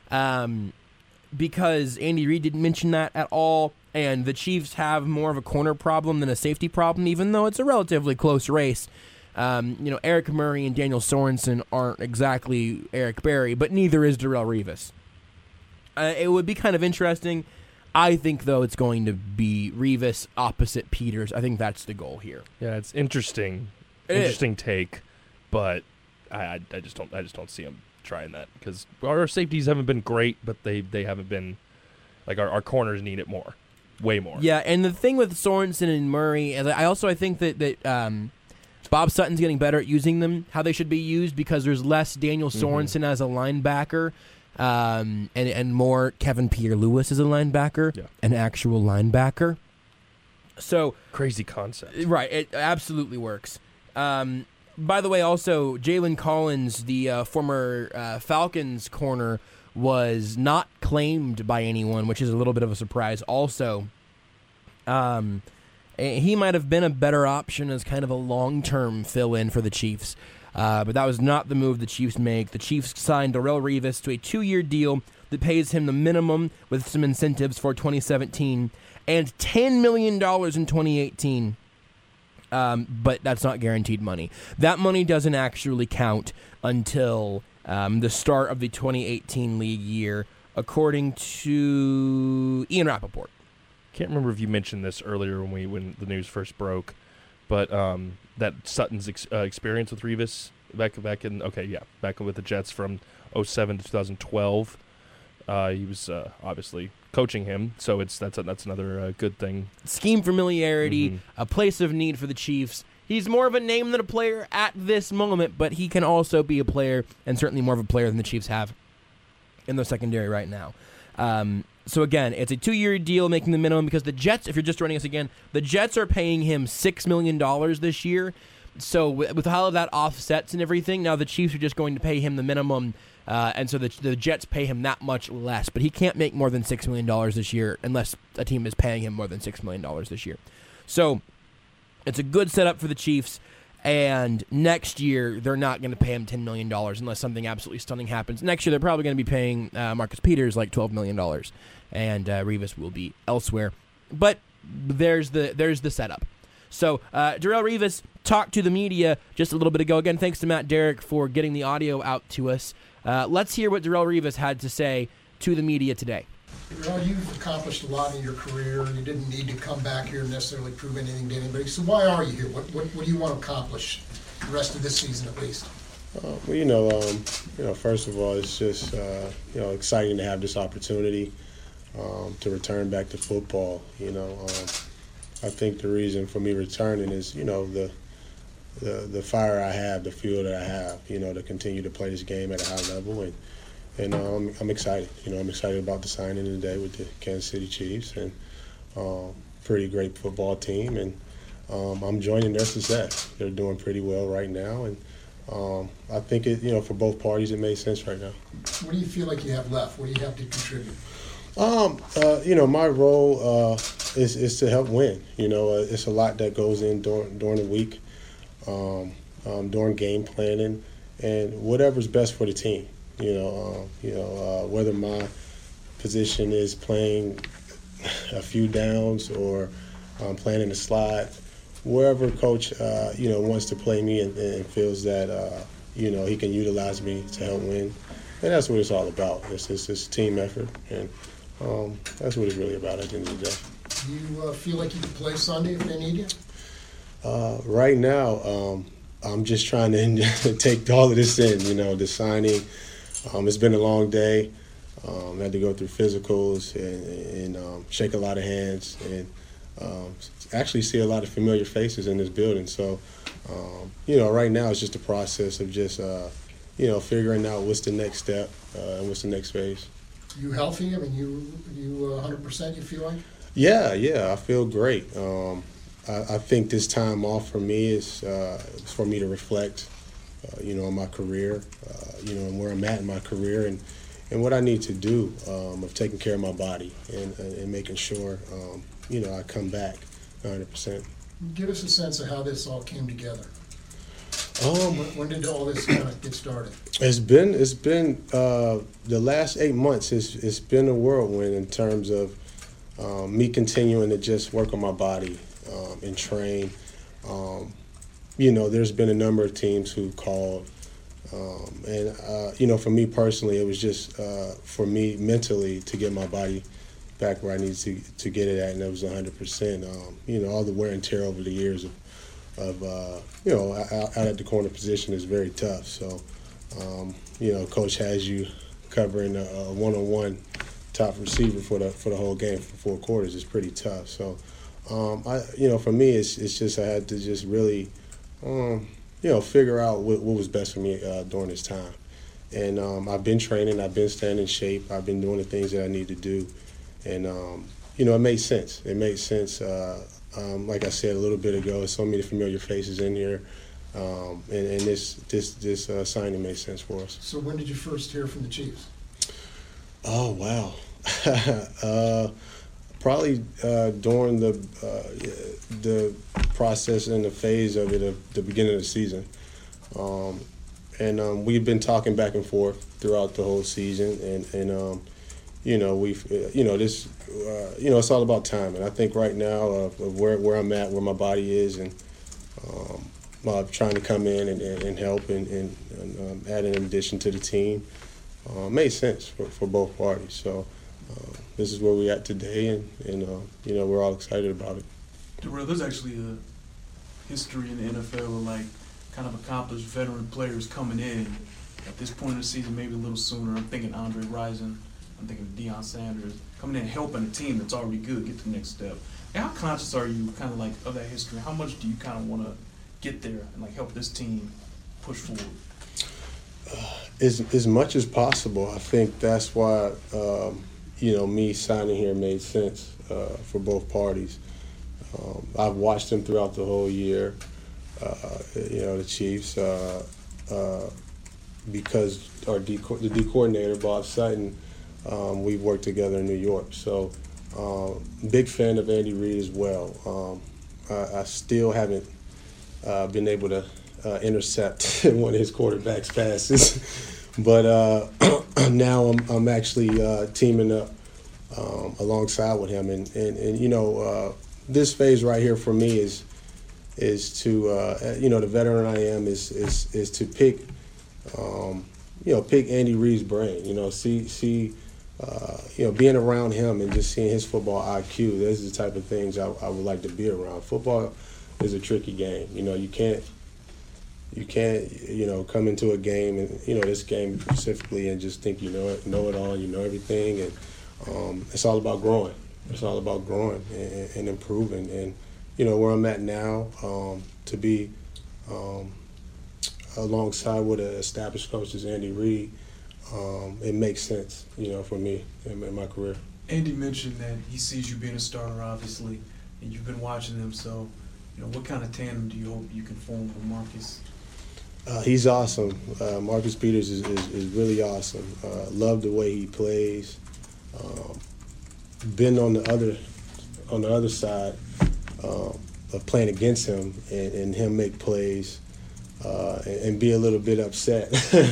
because Andy Reid didn't mention that at all, and the Chiefs have more of a corner problem than a safety problem, even though it's a relatively close race. Eric Murray and Daniel Sorensen aren't exactly Eric Berry, but neither is Darrelle Revis. It would be kind of interesting. I think, though, it's going to be Revis opposite Peters. I think that's the goal here.
Yeah, it's interesting. Interesting take, but I just don't see him trying that because our safeties haven't been great, but they haven't been Like our corners need it more, way more.
Yeah, and the thing with Sorensen and Murray, I think that Bob Sutton's getting better at using them how they should be used, because there's less Daniel Sorensen as a linebacker, and more Kevin Pierre-Louis as a linebacker, an actual linebacker. So
crazy concept.
Right, it absolutely works. By the way, also, Jalen Collins, the former Falcons corner, was not claimed by anyone, which is a little bit of a surprise. Also, he might have been a better option as kind of a long-term fill-in for the Chiefs, but that was not the move the Chiefs make. The Chiefs signed Darrelle Revis to a 2-year deal that pays him the minimum with some incentives for 2017 and $10 million in 2018. But that's not guaranteed money. That money doesn't actually count until the start of the 2018 league year, according to Ian Rappaport.
Can't remember if you mentioned this earlier when the news first broke, but that Sutton's experience with Revis back with the Jets from 2007 to 2012. He was obviously coaching him, so that's another good thing.
Scheme familiarity, a place of need for the Chiefs. He's more of a name than a player at this moment, but he can also be a player, and certainly more of a player than the Chiefs have in their secondary right now. So again, it's a 2-year deal, making the minimum, because the Jets, if you're just joining us again, the Jets are paying him $6 million this year. So with all of that offsets and everything, now the Chiefs are just going to pay him the minimum, and so the Jets pay him that much less. But he can't make more than $6 million this year unless a team is paying him more than $6 million this year. So it's a good setup for the Chiefs, and next year they're not going to pay him $10 million unless something absolutely stunning happens. Next year they're probably going to be paying Marcus Peters like $12 million, and Revis will be elsewhere. But there's the setup. So Darrelle Revis talked to the media just a little bit ago. Again, thanks to Matt Derrick for getting the audio out to us. Let's hear what Darrelle Revis had to say to the media today.
You've accomplished a lot in your career. You didn't need to come back here and necessarily prove anything to anybody. So why are you here? What do you want to accomplish the rest of this season at least?
First of all, it's just exciting to have this opportunity to return back to football. I think the reason for me returning is, the fire I have, the fuel that I have, to continue to play this game at a high level. And I'm excited. I'm excited about the signing today with the Kansas City Chiefs, and pretty great football team. And I'm joining their success. They're doing pretty well right now. And I think for both parties, it makes sense right now.
What do you feel like you have left? What do you have to contribute?
My role is to help win. It's a lot that goes in during the week, during game planning, and whatever's best for the team. Whether my position is playing a few downs or playing in the slot, wherever coach wants to play me and feels that he can utilize me to help win, and that's what it's all about. It's a team effort, and that's what it's really about at the end of the day.
Do you feel like you can play Sunday if they need you?
Right now, I'm just trying to take all of this in. The signing. It's been a long day. Had to go through physicals and shake a lot of hands and actually see a lot of familiar faces in this building. So, right now it's just a process of just, figuring out what's the next step and what's the next phase.
You healthy? I mean, you 100% you feel like? Yeah,
I feel great. I think this time off for me is for me to reflect, on my career, and where I'm at in my career and what I need to do of taking care of my body and making sure, I come back 100%.
Give us a sense of how this all came together. When did all this kind of get started?
It's been the last 8 months. It's been a whirlwind in terms of me continuing to just work on my body and train. There's been a number of teams who called, and for me personally, it was just for me mentally to get my body back where I needed to get it at, and it was 100%. All the wear and tear over the years of out at the corner position is very tough. So, Coach has you covering a one-on-one top receiver for the whole game for 4 quarters is pretty tough. So, for me, it's just I had to just really, figure out what was best for me during this time. And I've been training, I've been staying in shape, I've been doing the things that I need to do, and it made sense. It made sense. Like I said a little bit ago, so many familiar faces in here, and this signing made sense for us.
So when did you first hear from the Chiefs?
Oh wow, probably during the process and the phase of it at the beginning of the season, and we've been talking back and forth throughout the whole season, and it's all about timing. I think right now of where I'm at, where my body is, and trying to come in and help and add an addition to the team made sense for both parties. So this is where we're at today, and we're all excited about it.
Darrell, there's actually a history in the NFL of kind of accomplished veteran players coming in at this point in the season, maybe a little sooner. I'm thinking Andre Rison. I'm thinking Deion Sanders coming in helping a team that's already good get to the next step. And how conscious are you kind of of that history? How much do you kind of want to get there and help this team push forward?
As much as possible. I think that's why me signing here made sense for both parties. I've watched them throughout the whole year. The Chiefs, because the D coordinator Bob Sutton. We've worked together in New York, so big fan of Andy Reid as well. I still haven't been able to intercept one of his quarterback's passes, but now I'm actually teaming up alongside with him, and this phase right here for me is to the veteran I am is to pick Andy Reid's brain. See. Being around him and just seeing his football IQ, those are the type of things I would like to be around. Football is a tricky game. You can't come into a game and this game specifically and just think know it all, everything, and it's all about growing. It's all about growing and improving. And where I'm at now, to be alongside with an established coach as Andy Reid. It makes sense, for me in my career.
Andy mentioned that he sees you being a starter, obviously, and you've been watching him. So, what kind of tandem do you hope you can form with Marcus?
He's awesome. Marcus Peters is really awesome. Love the way he plays. Been on the other side of playing against him and him make plays and be a little bit upset.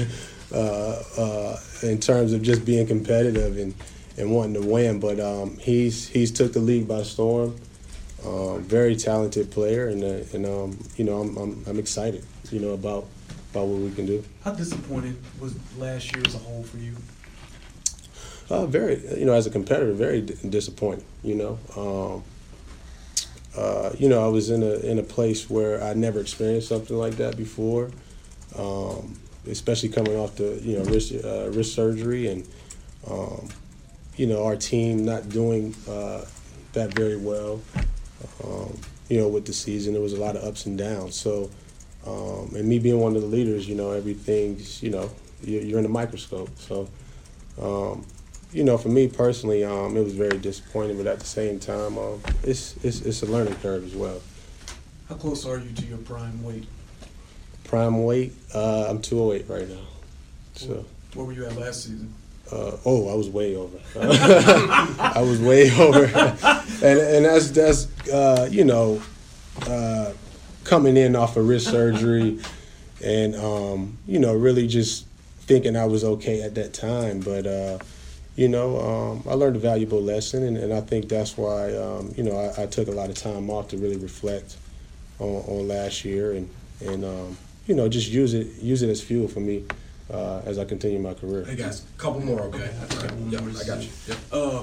In terms of just being competitive and wanting to win, but he's took the league by storm. Very talented player, and I'm excited, about what we can do.
How disappointed was last year as a whole for you?
Very, as a competitor, very disappointing. I was in a place where I never experienced something like that before. Especially coming off the wrist surgery, and our team not doing that very well. With the season, there was a lot of ups and downs. So, and me being one of the leaders, everything's you're in a microscope. So, for me personally, it was very disappointing. But at the same time, it's a learning curve as well.
How close are you to your prime weight?
Prime weight, I'm 208 right now. So.
Where were you at last season?
I was way over. I was way over, and that's coming in off of wrist surgery, and really just thinking I was okay at that time. But I learned a valuable lesson, and I think that's why I took a lot of time off to really reflect on last year and just use it as fuel for me as I continue my career.
Hey guys, a couple more, okay? Yep, I got you. Yep.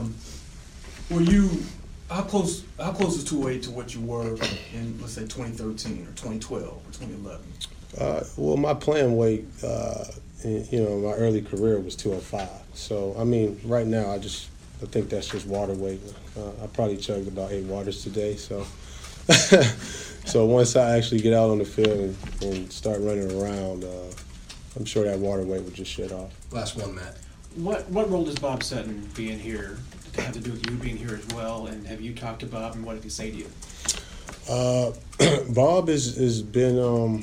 How close is 208 to what you were in, let's say, 2013 or 2012 or 2011?
Well, my playing weight, in my early career was 205. So, right now I just I think that's just water weight. I probably chugged about 8 waters today, so so once I actually get out on the field and start running around, I'm sure that water weight would just shut off.
Last one, Matt.
What role does Bob Sutton being here have to do with you being here as well? And have you talked to Bob, and what did he say to you?
Bob has been,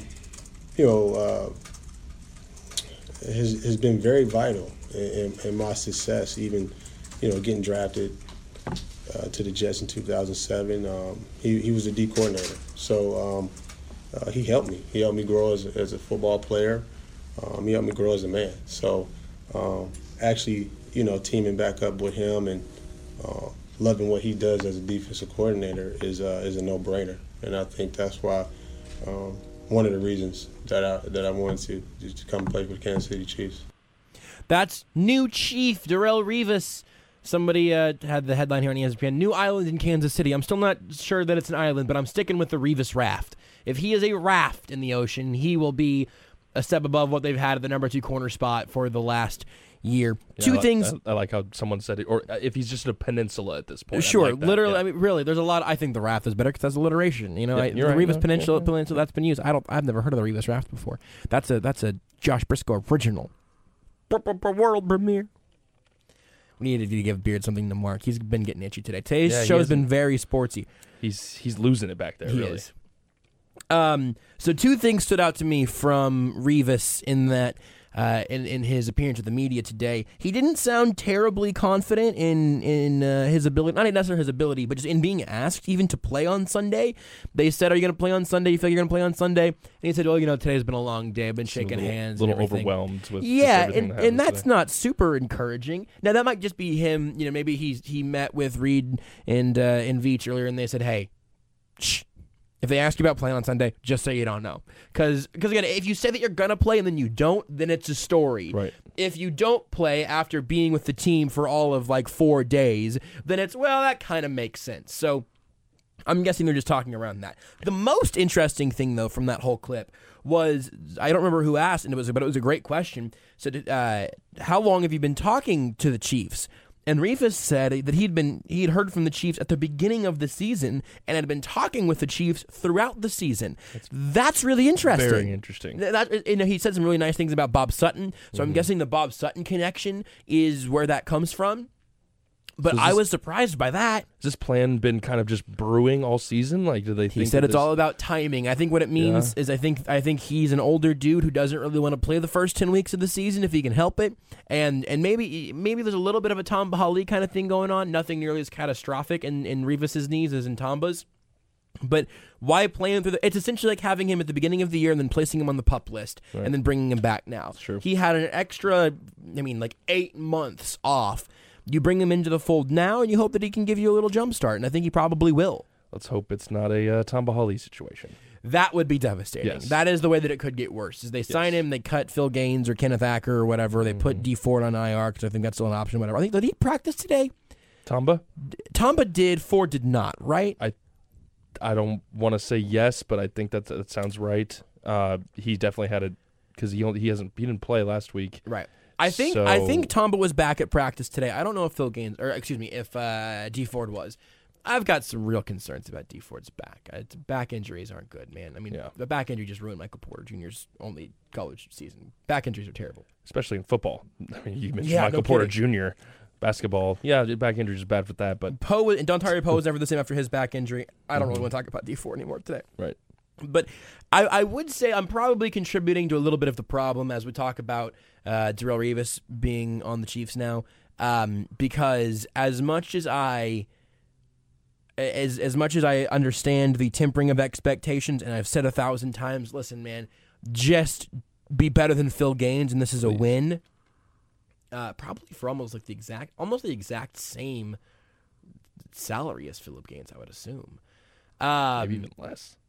has been very vital in my success. Even, getting drafted to the Jets in 2007. He was a D coordinator, so he helped me. He helped me grow as a football player. He helped me grow as a man. So actually, teaming back up with him and loving what he does as a defensive coordinator is a no-brainer, and I think that's why one of the reasons that I wanted to come play for the Kansas City Chiefs.
That's new Chief Darrelle Revis. Somebody had the headline here on ESPN: New island in Kansas City. I'm still not sure that it's an island, but I'm sticking with the Revis raft. If he is a raft in the ocean, he will be a step above what they've had at the number 2 corner spot for the last year.
Yeah,
Two things.
I like how someone said it, or if he's just a peninsula at this point.
Sure,
like that,
literally.
yeah.
I mean, really, there's a lot. I think the raft is better because that's alliteration. The
right,
Revis Peninsula, that's been used. I've never heard of the Revis raft before. That's a Josh Briscoe original. World premiere. We needed to give Beard something to mark. He's been getting itchy today. Today's show has been very sportsy.
He's losing it back there.
He
really
is. So 2 things stood out to me from Revis in that. In his appearance with the media today, he didn't sound terribly confident in his ability, not necessarily his ability, but just in being asked even to play on Sunday. They said, "Are you going to play on Sunday? You feel you're going to play on Sunday?" And he said, "Well, today's been a long day. I've been shaking hands,
a little
and everything."
overwhelmed with
and that's not super encouraging. Now that might just be him. Maybe he met with Reed and Veach earlier, and they said, "Hey, shh. If they ask you about playing on Sunday, just say you don't know." Because again, if you say that you're going to play and then you don't, then it's a story.
Right.
If you don't play after being with the team for all of 4 days, then it's, well, that kind of makes sense. So I'm guessing they're just talking around that. The most interesting thing, though, from that whole clip was, I don't remember who asked, but it was a great question. So how long have you been talking to the Chiefs? And Revis said that he had heard from the Chiefs at the beginning of the season and had been talking with the Chiefs throughout the season. That's really interesting.
Very interesting.
He said some really nice things about Bob Sutton, so I'm guessing the Bob Sutton connection is where that comes from. But I was surprised by that.
Has this plan been kind of just brewing all season? Like, do they think
he said it's all about timing? I think what it means is I think he's an older dude who doesn't really want to play the first 10 weeks of the season if he can help it. And maybe there's a little bit of a Tamba Hali kind of thing going on. Nothing nearly as catastrophic in Revis's knees as in Tamba's. But why play him through it's essentially like having him at the beginning of the year and then placing him on the PUP list and then bringing him back now.
True.
He had an extra, 8 months off. You bring him into the fold now, and you hope that he can give you a little jump start, and I think he probably will.
Let's hope it's not a Tamba Hali situation.
That would be devastating.
Yes.
That is the way that it could get worse. Is they sign him, they cut Phil Gaines or Kenneth Acker or whatever. They put D Ford on IR because I think that's still an option. Whatever. I think did he practice today?
Tamba
did. Ford did not. Right?
I don't want to say yes, but I think that sounds right. He definitely had because he didn't play last week.
Right. I think Tamba was back at practice today. I don't know if if D Ford was. I've got some real concerns about D Ford's back. Back injuries aren't good, man. The back injury just ruined Michael Porter Jr.'s only college season. Back injuries are terrible,
especially in football. You mentioned Michael Porter Jr. Basketball, back injuries is bad for that. But
Dontari Poe was never the same after his back injury. I don't really want to talk about D Ford anymore today.
Right.
But I would say I'm probably contributing to a little bit of the problem as we talk about Darrelle Revis being on the Chiefs now, because as much as I understand the tempering of expectations, and I've said 1,000 times, listen, man, just be better than Phil Gaines, and this is a win. Probably for almost the exact same salary as Philip Gaines, I would assume.
Maybe even less.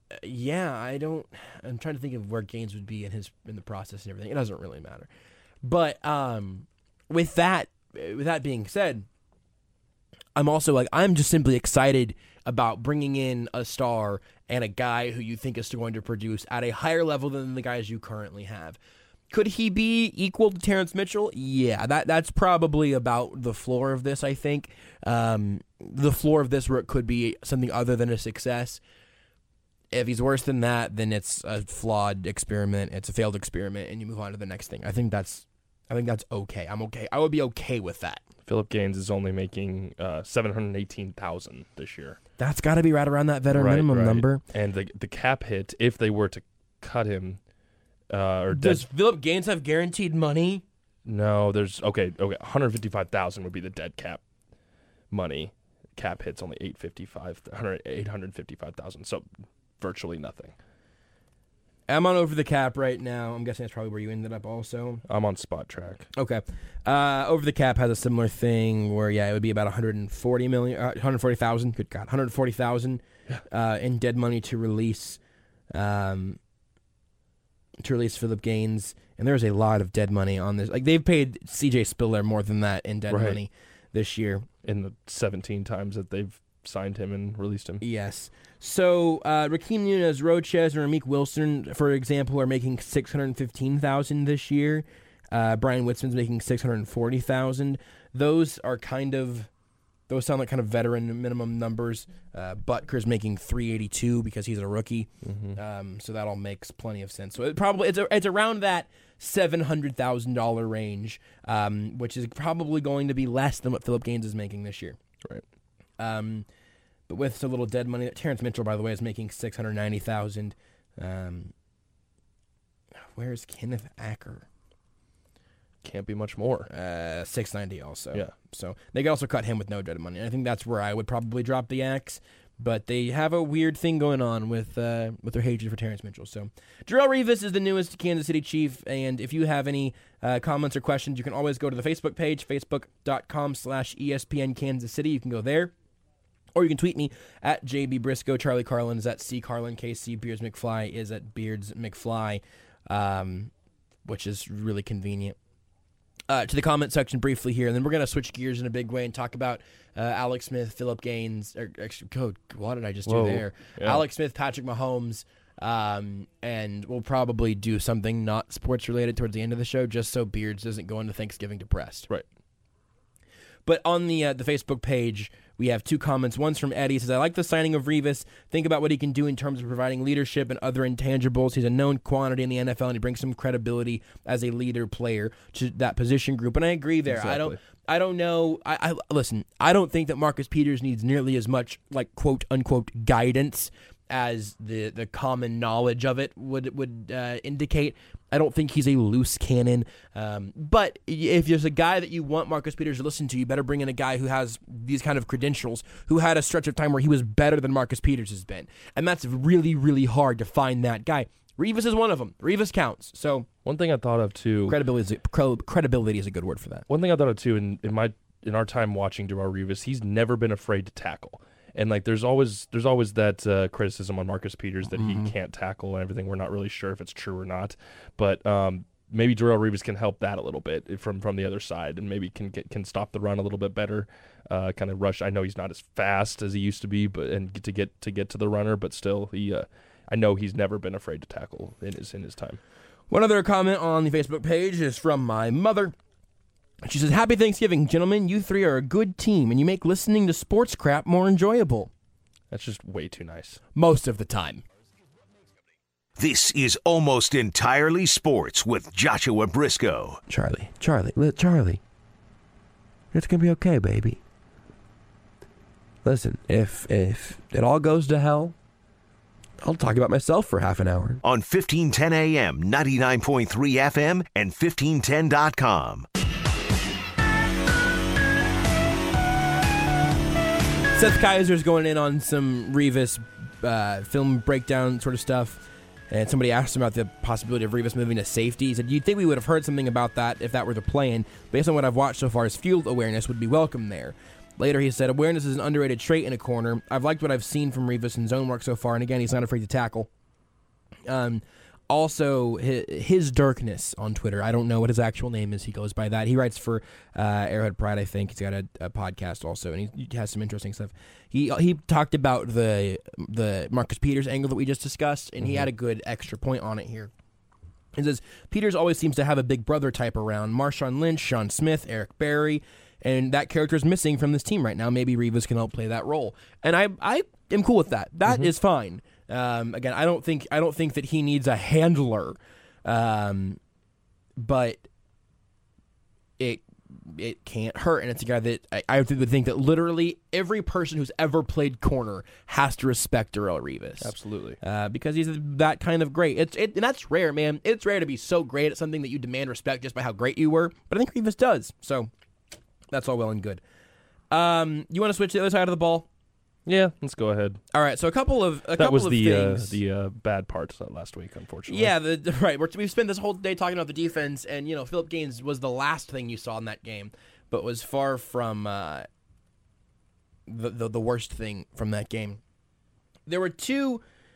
I'm trying to think of where Gaines would be in the process and everything. It doesn't really matter. But with that being said, I'm also I'm just simply excited about bringing in a star and a guy who you think is going to produce at a higher level than the guys you currently have. Could he be equal to Terrence Mitchell? Yeah, that's probably about the floor of this, I think. The floor of this where it could be something other than a success. If he's worse than that, then it's a flawed experiment. It's a failed experiment, and you move on to the next thing. I think that's okay. I'm okay. I would be okay with that.
Philip Gaines is only making $718,000 this year.
That's got to be right around that veteran minimum number.
And the cap hit, if they were to cut him,
does Philip Gaines have guaranteed money?
No, there's $155,000 would be the dead cap money. Cap hit's only $855,000, so virtually nothing.
I'm on Over the Cap right now. I'm guessing that's probably where you ended up also.
I'm on Spot Track.
Okay. Over the Cap has a similar thing where, it would be about $140,000. Good God, $140,000 in dead money to release Philip Gaines. And there's a lot of dead money on this. Like, they've paid C.J. Spiller more than that in dead money this year.
In the 17 times that they've signed him and released him.
Yes. So, Rakeem Nunez, Roches, and Ramik Wilson, for example, are making $615,000 this year. Brian Witzman's making $640,000. Those sound like kind of veteran minimum numbers. Butker's making $382 because he's a rookie.
Mm-hmm.
So that all makes plenty of sense. So it's around that $700,000 range, which is probably going to be less than what Philip Gaines is making this year.
Right.
But with a little dead money, Terrence Mitchell, by the way, is making $690,000. Where's Kenneth Acker?
Can't be much more.
$690 also.
Yeah.
So they could also cut him with no dead money. I think that's where I would probably drop the axe. But they have a weird thing going on with their hatred for Terrence Mitchell. So Darrelle Revis is the newest Kansas City Chief. And if you have any comments or questions, you can always go to the Facebook page, facebook.com/ESPN Kansas City. You can go there. Or you can tweet me at JB Briscoe. Charlie Carlin is at C Carlin. KC Beards McFly is at Beards McFly, which is really convenient. To the comment section briefly here, and then we're going to switch gears in a big way and talk about Alex Smith, Philip Gaines. What did I just do there? Yeah. Alex Smith, Patrick Mahomes, and we'll probably do something not sports related towards the end of the show, just so Beards doesn't go into Thanksgiving depressed.
Right.
But on the Facebook page, we have two comments. One's from Eddie. He says, I like the signing of Revis. Think about what he can do in terms of providing leadership and other intangibles. He's a known quantity in the NFL, and he brings some credibility as a leader player to that position group. And I agree there.
Exactly.
I don't know. Listen, I don't think that Marcus Peters needs nearly as much, like, quote-unquote guidance as the common knowledge of it would indicate. I don't think he's a loose cannon. But if there's a guy that you want Marcus Peters to listen to, you better bring in a guy who has these kind of credentials, who had a stretch of time where he was better than Marcus Peters has been. And that's really, really hard to find that guy. Revis is one of them. Revis counts. So
one thing I thought of too, credibility
is a good word for that.
One thing I thought of too, in our time watching Darrelle Revis, he's never been afraid to tackle. And like, there's always that criticism on Marcus Peters that he can't tackle and everything. We're not really sure if it's true or not, but maybe Darrelle Revis can help that a little bit from the other side, and maybe can stop the run a little bit better. Kind of rush. I know he's not as fast as he used to be, but to get to the runner, but still, I know he's never been afraid to tackle in his time.
One other comment on the Facebook page is from my mother. She says, Happy Thanksgiving, gentlemen. You three are a good team, and you make listening to sports crap more enjoyable.
That's just way too nice.
Most of the time.
This is Almost Entirely Sports with Joshua Briscoe.
Charlie. It's going to be okay, baby. Listen, if it all goes to hell, I'll talk about myself for half an hour.
On 1510 AM, 99.3 FM, and 1510.com.
Seth Kaiser's going in on some Revis film breakdown sort of stuff, and somebody asked him about the possibility of Revis moving to safety. He said, you'd think we would have heard something about that if that were the plan. Based on what I've watched so far, his field awareness would be welcome there. Later, he said, awareness is an underrated trait in a corner. I've liked what I've seen from Revis in zone work so far, and again, he's not afraid to tackle. Also, his Dirkness on Twitter. I don't know what his actual name is. He goes by that. He writes for Arrowhead Pride, I think. He's got a podcast also, and he has some interesting stuff. He talked about the Marcus Peters angle that we just discussed, and he had a good extra point on it here. It says, Peters always seems to have a big brother type around. Marshawn Lynch, Sean Smith, Eric Berry, and that character is missing from this team right now. Maybe Rivas can help play that role. And I am cool with that. That is fine. Again, I don't think that he needs a handler, but it can't hurt, and it's a guy that I would think that literally every person who's ever played corner has to respect Darrelle Revis.
Absolutely.
Because he's that kind of great. And that's rare, man. It's rare to be so great at something that you demand respect just by how great you were, but I think Revis does, so that's all well and good. You want to switch to the other side of the ball?
Yeah, let's go ahead.
All right, so a couple of things.
That was the bad part last week, unfortunately.
Yeah, right. We've spent this whole day talking about the defense, and Philip Gaines was the last thing you saw in that game, but was far from the worst thing from that game. There were two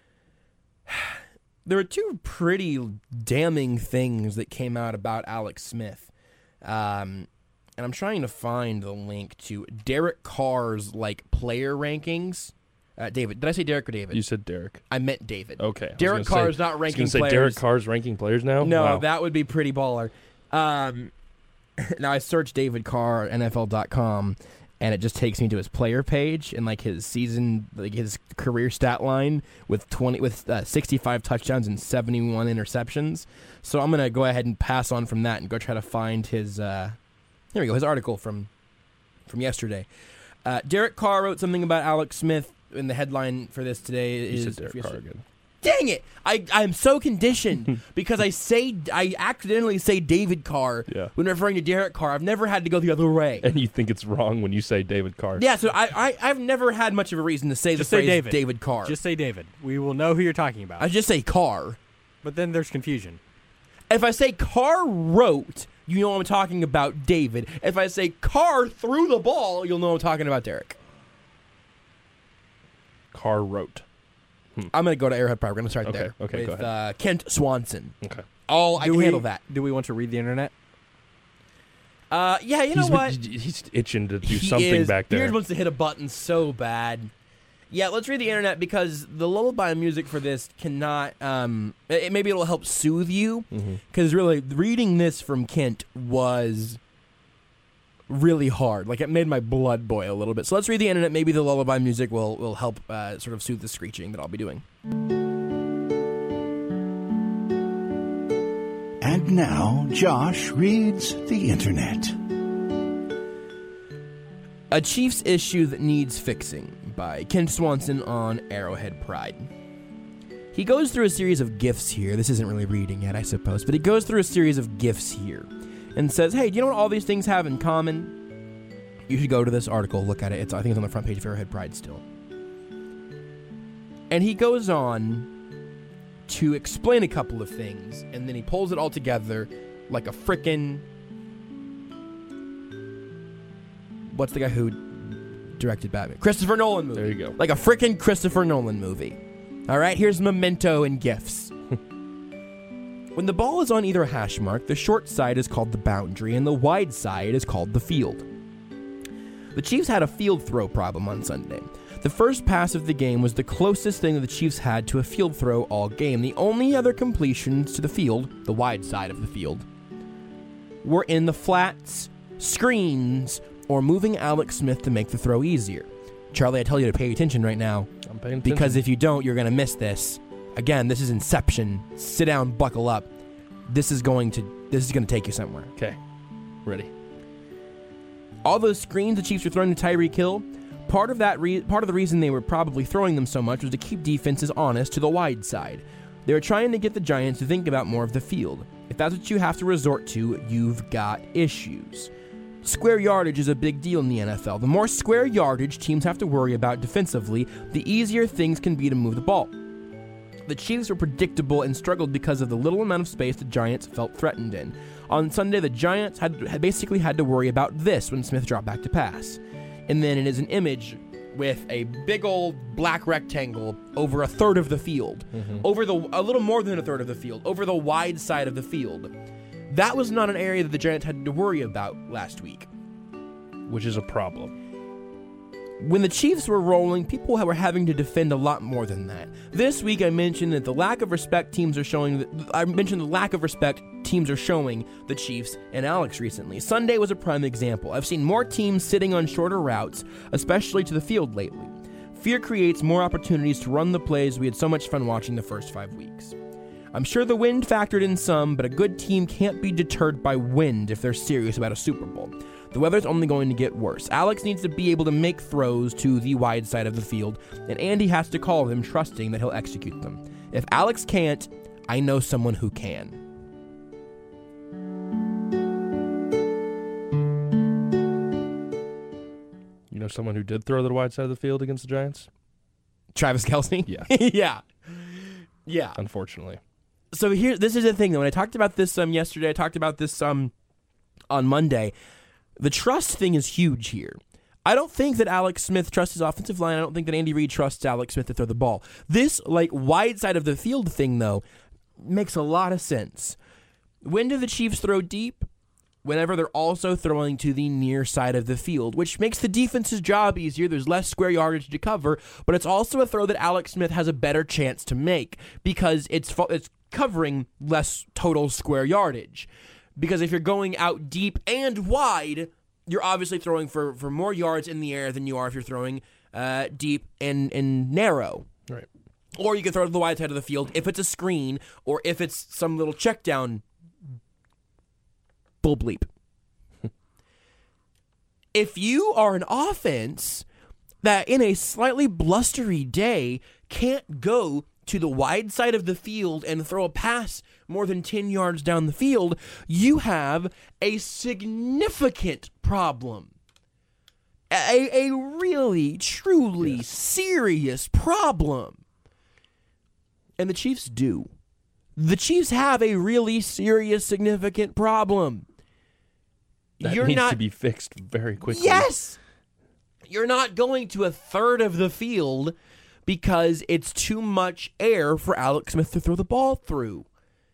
pretty damning things that came out about Alex Smith. And I'm trying to find the link to Derek Carr's player rankings. David, did I say Derek or David?
You said Derek.
I meant David.
Okay.
Derek Carr's not ranking players.
Derek Carr's ranking players now?
No,
wow.
That would be pretty baller. Now I searched David Carr NFL.com, and it just takes me to his player page and his season, his career stat line with 65 touchdowns and 71 interceptions. So I'm gonna go ahead and pass on from that and go try to find his. There we go. His article from yesterday. Derek Carr wrote something about Alex Smith, and the headline for this today is...
You said Derek Carr again.
Dang it! I'm so conditioned because I accidentally say David Carr when referring to Derek Carr. I've never had to go the other way.
And you think it's wrong when you say David Carr.
Yeah, so I've never had much of a reason to say the phrase David Carr.
Just say David. We will know who you're talking about.
I just say Carr.
But then there's confusion.
If I say Carr wrote... you know I'm talking about David. If I say Carr threw the ball, you'll know I'm talking about Derek.
Carr wrote.
I'm going to go to Arrowhead Pride. We're going to start there.
Okay,
with,
go ahead.
Kent Swanson.
Okay.
I can handle that.
Do we want to read the internet?
Yeah, you know what?
He's itching to do something back there.
Beard wants to hit a button so bad. Yeah, let's read the internet because the lullaby music for this cannot. Maybe it'll help soothe you because really reading this from Kent was really hard. It made my blood boil a little bit. So let's read the internet. Maybe the lullaby music will help sort of soothe the screeching that I'll be doing.
And now Josh reads the internet.
A Chiefs issue that needs fixing by Kent Swanson on Arrowhead Pride. He goes through a series of gifs here. This isn't really reading yet, I suppose, but he goes through a series of gifs here and says, hey, do you know what all these things have in common? You should go to this article, look at it. I think it's on the front page of Arrowhead Pride still. And he goes on to explain a couple of things, and then he pulls it all together like a frickin'... What's the guy who directed Batman? Christopher Nolan movie.
There you go.
Like a frickin' Christopher Nolan movie. All right, here's Memento and gifs. When the ball is on either hash mark, the short side is called the boundary, and the wide side is called the field. The Chiefs had a field throw problem on Sunday. The first pass of the game was the closest thing that the Chiefs had to a field throw all game. The only other completions to the field, the wide side of the field, were in the flats, screens, or moving Alex Smith to make the throw easier. Charlie, I tell you to pay attention right now.
I'm paying attention.
Because if you don't, you're going to miss this. Again, this is Inception. Sit down, buckle up. This is going to take you somewhere.
Okay. Ready.
All those screens the Chiefs were throwing to Tyreek Hill, part of the reason they were probably throwing them so much was to keep defenses honest to the wide side. They were trying to get the Giants to think about more of the field. If that's what you have to resort to, you've got issues. Square yardage is a big deal in the NFL. The more square yardage teams have to worry about defensively, the easier things can be to move the ball. The Chiefs were predictable and struggled because of the little amount of space the Giants felt threatened in. On Sunday, the Giants had basically had to worry about this when Smith dropped back to pass. And then it is an image with a big old black rectangle over a third of the field, a little more than a third of the field, over the wide side of the field. That was not an area that the Giants had to worry about last week.
Which is a problem.
When the Chiefs were rolling, people were having to defend a lot more than that. This week, I mentioned that the lack of respect teams are showing the Chiefs and Alex recently. Sunday was a prime example. I've seen more teams sitting on shorter routes, especially to the field lately. Fear creates more opportunities to run the plays we had so much fun watching the first 5 weeks. I'm sure the wind factored in some, but a good team can't be deterred by wind if they're serious about a Super Bowl. The weather's only going to get worse. Alex needs to be able to make throws to the wide side of the field, and Andy has to call them, trusting that he'll execute them. If Alex can't, I know someone who can.
You know someone who did throw to the wide side of the field against the Giants?
Travis Kelce?
Yeah.
Yeah.
Unfortunately.
So this is the thing, though. When I talked about this yesterday, I talked about this on Monday. The trust thing is huge here. I don't think that Alex Smith trusts his offensive line. I don't think that Andy Reid trusts Alex Smith to throw the ball. This, wide side of the field thing, though, makes a lot of sense. When do the Chiefs throw deep? Whenever they're also throwing to the near side of the field, which makes the defense's job easier. There's less square yardage to cover, but it's also a throw that Alex Smith has a better chance to make because it's covering less total square yardage. Because if you're going out deep and wide, you're obviously throwing for more yards in the air than you are if you're throwing deep and narrow.
Right.
Or you can throw to the wide side of the field if it's a screen or if it's some little check down bull bleep. If you are an offense that in a slightly blustery day can't go to the wide side of the field and throw a pass more than 10 yards down the field, you have a significant problem. A really, truly serious problem. And the Chiefs do. The Chiefs have a really serious, significant problem.
That needs to be fixed very quickly.
Yes! You're not going to a third of the field because it's too much air for Alex Smith to throw the ball through.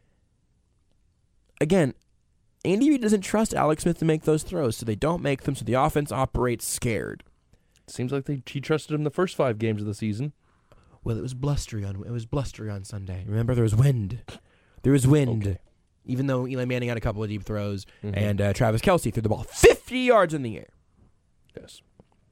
Again, Andy Reid doesn't trust Alex Smith to make those throws, so they don't make them, so the offense operates scared.
Seems like he trusted him the first 5 games of the season.
Well, it was blustery on Sunday. Remember, there was wind. Okay. Even though Eli Manning had a couple of deep throws, and Travis Kelce threw the ball 50 yards in the air.
Yes.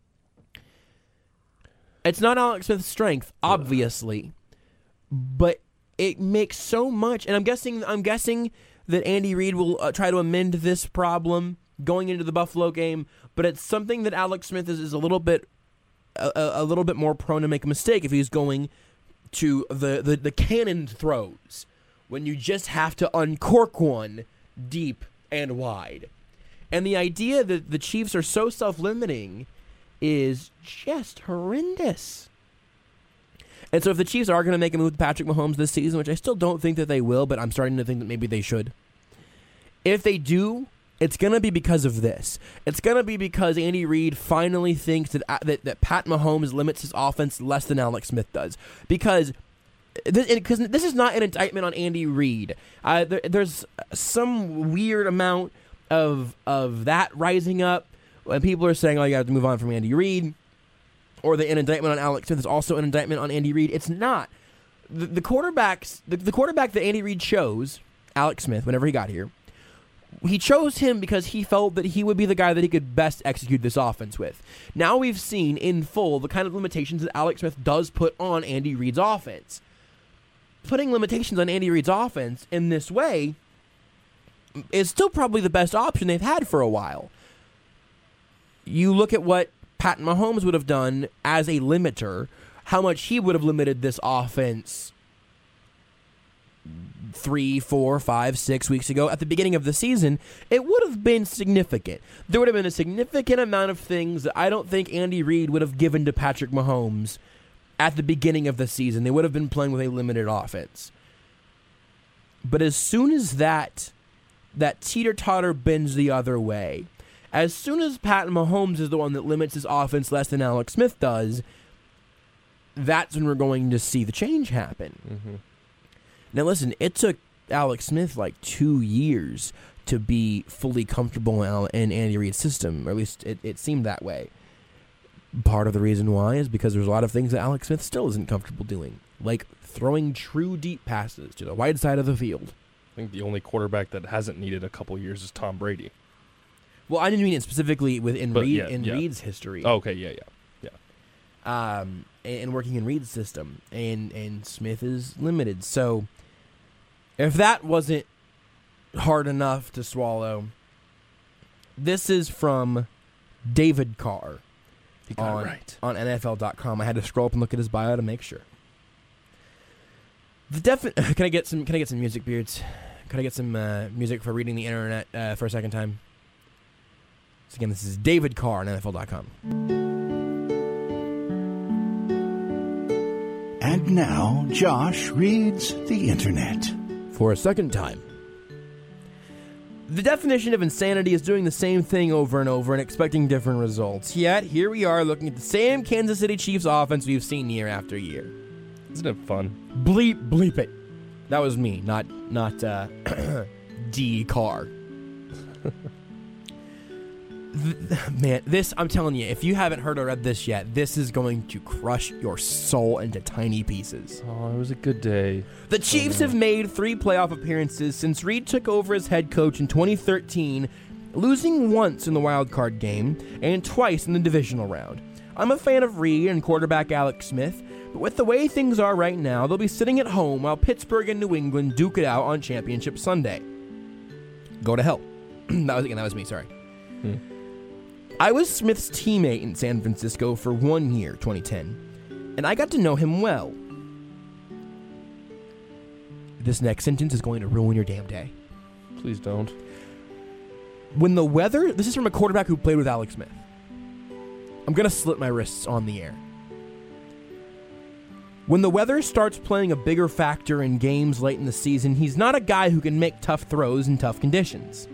It's not Alex Smith's strength, obviously, but it makes so much. And I'm guessing that Andy Reid will try to amend this problem going into the Buffalo game. But it's something that Alex Smith is a little bit more prone to make a mistake if he's going to the cannon throws when you just have to uncork one deep and wide. And the idea that the Chiefs are so self-limiting is just horrendous. And so if the Chiefs are going to make a move to Patrick Mahomes this season, which I still don't think that they will, but I'm starting to think that maybe they should. If they do, it's going to be because of this. It's going to be because Andy Reid finally thinks that Pat Mahomes limits his offense less than Alex Smith does. Because this is not an indictment on Andy Reid. There's some weird amount of that rising up. When people are saying, you have to move on from Andy Reid, or an indictment on Alex Smith is also an indictment on Andy Reid. It's not. The quarterback that Andy Reid chose, Alex Smith, whenever he got here, he chose him because he felt that he would be the guy that he could best execute this offense with. Now we've seen in full the kind of limitations that Alex Smith does put on Andy Reid's offense. Putting limitations on Andy Reid's offense in this way is still probably the best option they've had for a while. You look at what Pat Mahomes would have done as a limiter, how much he would have limited this offense 3, 4, 5, 6 weeks ago at the beginning of the season. It would have been significant. There would have been a significant amount of things that I don't think Andy Reid would have given to Patrick Mahomes at the beginning of the season. They would have been playing with a limited offense. But as soon as that teeter-totter bends the other way, as soon as Pat Mahomes is the one that limits his offense less than Alex Smith does, that's when we're going to see the change happen.
Mm-hmm.
Now listen, it took Alex Smith 2 years to be fully comfortable in Andy Reid's system, or at least it seemed that way. Part of the reason why is because there's a lot of things that Alex Smith still isn't comfortable doing, like throwing true deep passes to the wide side of the field.
I think the only quarterback that hasn't needed a couple years is Tom Brady.
Well, I didn't mean it specifically within Reed's history.
Oh, okay, yeah.
And working in Reed's system, and Smith is limited. So, if that wasn't hard enough to swallow, this is from David Carr on NFL.com. I had to scroll up and look at his bio to make sure. Can I get some music, Beards? Can I get some music for reading the internet for a second time? So again, this is David Carr on NFL.com.
And now, Josh reads the internet.
For a second time. The definition of insanity is doing the same thing over and over and expecting different results. Yet, here we are looking at the same Kansas City Chiefs offense we've seen year after year.
Isn't it fun?
Bleep it. That was me, not D. Carr. Man, this, I'm telling you, if you haven't heard or read this yet, this is going to crush your soul into tiny pieces.
Oh, it was a good day.
The Chiefs have made 3 playoff appearances since Reed took over as head coach in 2013, losing once in the wild card game and twice in the divisional round. I'm a fan of Reed and quarterback Alex Smith, but with the way things are right now, they'll be sitting at home while Pittsburgh and New England duke it out on Championship Sunday. Go to hell. That was me, sorry. I was Smith's teammate in San Francisco for 1 year, 2010, and I got to know him well. This next sentence is going to ruin your damn day.
Please don't.
When the weather... This is from a quarterback who played with Alex Smith. I'm going to slit my wrists on the air. When the weather starts playing a bigger factor in games late in the season, he's not a guy who can make tough throws in tough conditions.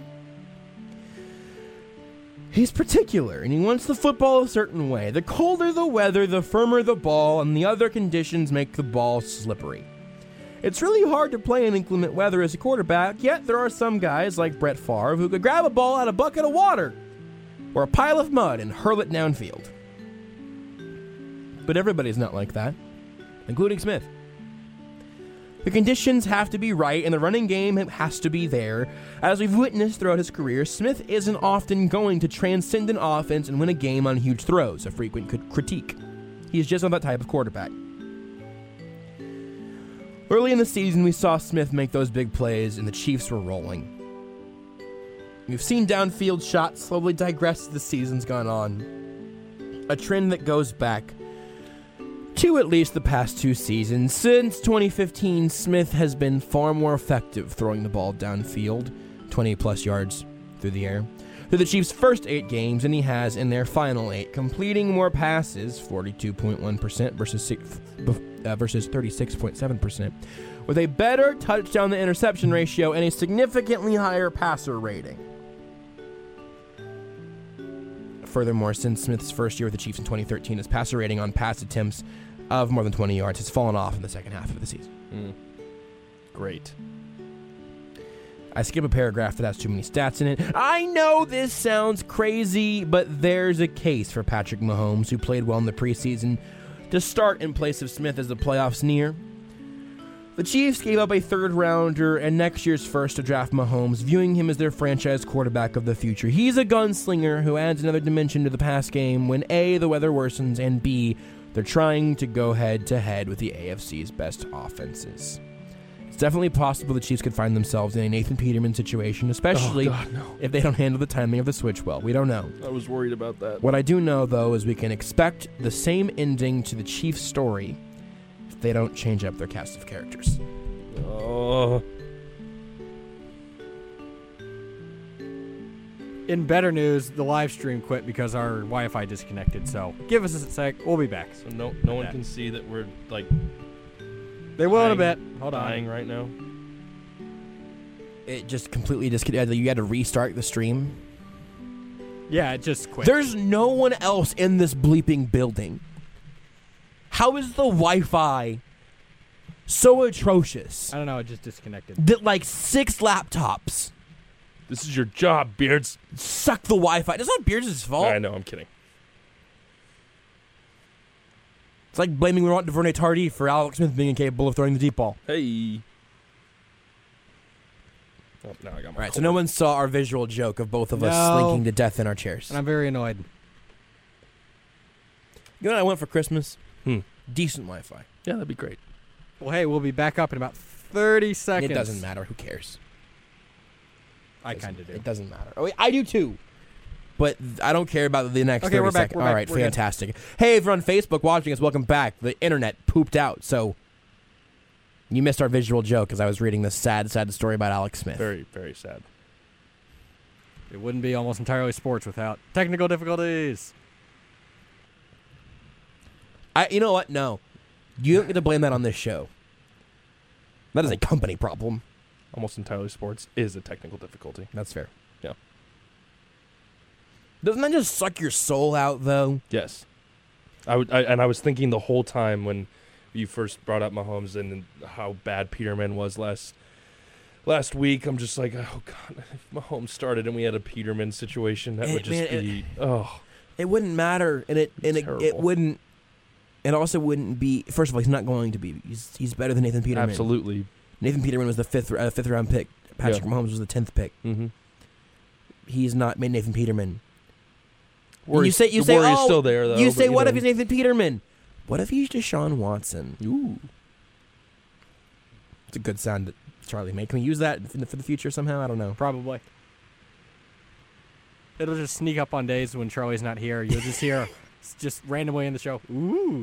He's particular, and he wants the football a certain way. The colder the weather, the firmer the ball, and the other conditions make the ball slippery. It's really hard to play in inclement weather as a quarterback, yet there are some guys like Brett Favre who could grab a ball out of a bucket of water or a pile of mud and hurl it downfield. But everybody's not like that, including Smith. The conditions have to be right, and the running game has to be there. As we've witnessed throughout his career, Smith isn't often going to transcend an offense and win a game on huge throws, a frequent critique. He's just not that type of quarterback. Early in the season, we saw Smith make those big plays, and the Chiefs were rolling. We've seen downfield shots slowly digress as the season's gone on. A trend that goes back to at least the past 2 seasons. Since 2015, Smith has been far more effective throwing the ball downfield, 20-plus yards through the air, through the Chiefs' first 8 games than he has in their final 8, completing more passes, 42.1% versus 36.7%, with a better touchdown-to-interception ratio and a significantly higher passer rating. Furthermore, since Smith's first year with the Chiefs in 2013, his passer rating on pass attempts of more than 20 yards has fallen off in the second half of the season.
Great.
I skip a paragraph that has too many stats in it. I know this sounds crazy, but there's a case for Patrick Mahomes, who played well in the preseason, to start in place of Smith as the playoffs near. The Chiefs gave up a 3rd-rounder and next year's first to draft Mahomes, viewing him as their franchise quarterback of the future. He's a gunslinger who adds another dimension to the pass game when A, the weather worsens, and B, they're trying to go head-to-head with the AFC's best offenses. It's definitely possible the Chiefs could find themselves in a Nathan Peterman situation, especially if they don't handle the timing of the switch well. We don't know.
I was worried about that.
What I do know, though, is we can expect the same ending to the Chiefs' story if they don't change up their cast of characters.
In better news, the live stream quit because our Wi-Fi disconnected. So give us a sec. We'll be back.
So no one can see that we're like.
They will in a bit. Hold on.
Dying right now.
It just completely disconnected. You had to restart the stream.
Yeah, it just quit.
There's no one else in this bleeping building. How is the Wi-Fi so atrocious?
I don't know. It just disconnected.
That like 6 laptops.
This is your job, Beards.
Suck the Wi-Fi. That's not Beards' fault.
I know. I'm kidding.
It's like blaming Laurent Duvernay-Tardif for Alex Smith being incapable of throwing the deep ball.
Hey. Oh, now I got my
All right, so
cord.
no one saw our visual joke of both of us slinking to death in our chairs.
And I'm very annoyed.
You know what I want for Christmas?
Hmm.
Decent Wi-Fi.
Yeah, that'd be great.
Well, hey, we'll be back up in about 30 seconds.
It doesn't matter. Who cares?
I kind of do.
It doesn't matter. Oh, I do too. But I don't care about the next 30
we're back,
seconds.
we're
All
back,
right,
we're good.
fantastic. Hey, if you're on Facebook watching us, welcome back. The internet pooped out, so you missed our visual joke as I was reading this sad story about Alex Smith.
Very, very sad.
It wouldn't be almost entirely sports without technical difficulties.
You know what? No. You don't get to blame that on this show. That is a company problem.
Almost entirely sports is a technical difficulty.
That's fair.
Yeah.
Doesn't that just suck your soul out, though?
Yes. I was thinking the whole time when you first brought up Mahomes and how bad Peterman was last week. I'm just like, oh God, if Mahomes started and we had a Peterman situation, that would just be
It wouldn't matter, and it
terrible.
wouldn't. It also wouldn't be. First of all, he's not going to be. He's better than Nathan Peterman.
Absolutely.
Nathan Peterman was the fifth round pick. Patrick Mahomes was the 10th pick.
Mm-hmm.
He's not made Nathan Peterman.
You say,
he's
still there, though.
You say, what
know.
if he's Nathan Peterman? What if he's Deshaun Watson?
Ooh.
It's a good sound that Charlie made. Can we use that for the future somehow? I don't know.
Probably. It'll just sneak up on days when Charlie's not here. You'll just hear just randomly in the show. Ooh.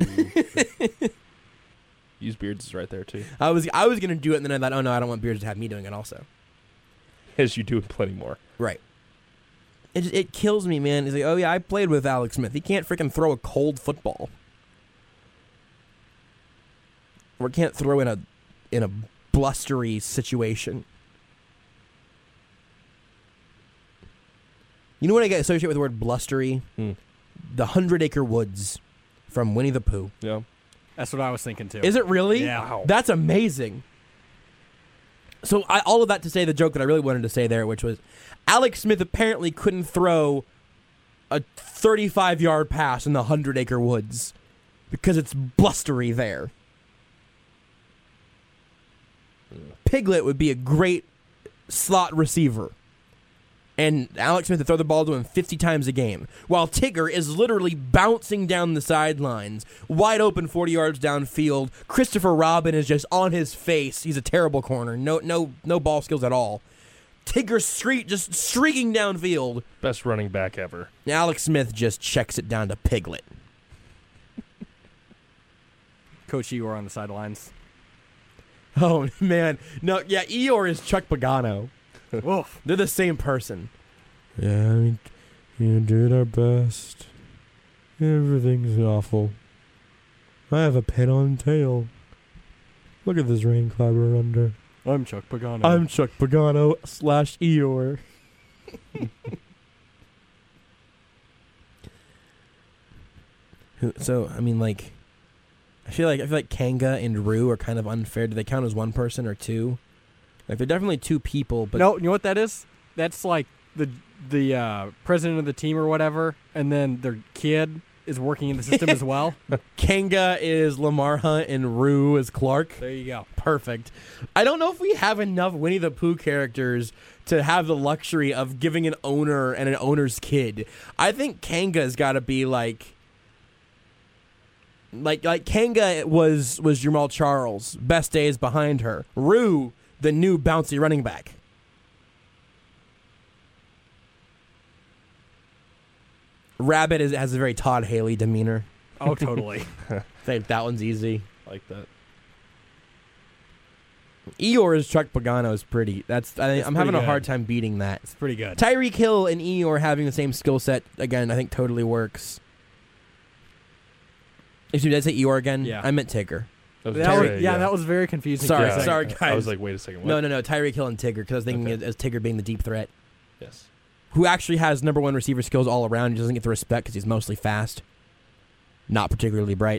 Use Beards is right there, too.
I was going to do it, and then I thought, oh, no, I don't want Beards to have me doing it also.
As you do with plenty more.
Right. It kills me, man. He's like, oh, yeah, I played with Alex Smith. He can't freaking throw a cold football. Or can't throw in a blustery situation. You know what I get associated with the word blustery? The 100-Acre Woods from Winnie the Pooh.
Yeah.
That's what I was thinking, too.
Is it really?
Yeah.
Wow. That's amazing. So all of that to say the joke that I really wanted to say there, which was Alex Smith apparently couldn't throw a 35-yard pass in the 100-Acre Woods because it's blustery there. Piglet would be a great slot receiver. And Alex Smith would throw the ball to him 50 times a game. While Tigger is literally bouncing down the sidelines, wide open 40 yards downfield. Christopher Robin is just on his face. He's a terrible corner. No ball skills at all. Tigger just streaking downfield.
Best running back ever.
Alex Smith just checks it down to Piglet.
Coach Eeyore on the sidelines.
Oh, man. No, yeah, Eeyore is Chuck Pagano.
Wolf.
They're the same person. Yeah, I mean, you did our best. Everything's awful. I have a pin-on tail. Look at this rain cloud we're under.
I'm Chuck Pagano.
I'm Chuck Pagano / Eeyore. So, I mean, like, I feel like Kanga and Rue are kind of unfair. Do they count as one person or two? Like, they're definitely two people, but
No, you know what that is? That's like the president of the team or whatever, and then their kid is working in the system as well.
Kanga is Lamar Hunt and Rue is Clark.
There you go.
Perfect. I don't know if we have enough Winnie the Pooh characters to have the luxury of giving an owner and an owner's kid. I think Kanga's got to be like Kanga was Jamal Charles. Best days behind her. Rue, the new bouncy running back. Rabbit has a very Todd Haley demeanor.
Oh, totally.
I think that one's easy.
Like that.
Eeyore's Chuck Pagano is pretty. I'm having
pretty
a
good.
hard time beating that.
It's pretty good.
Tyreek Hill and Eeyore having the same skill set, again, I think totally works. Excuse me, did I say Eeyore again?
Yeah.
I meant Tigger.
That was very confusing.
Sorry,
Yeah.
sorry, guys.
I was like, wait a second. What?
No, Tyreek Hill and Tigger, because I was thinking as Tigger being the deep threat.
Yes.
Who actually has number one receiver skills all around. He doesn't get the respect because he's mostly fast. Not particularly bright.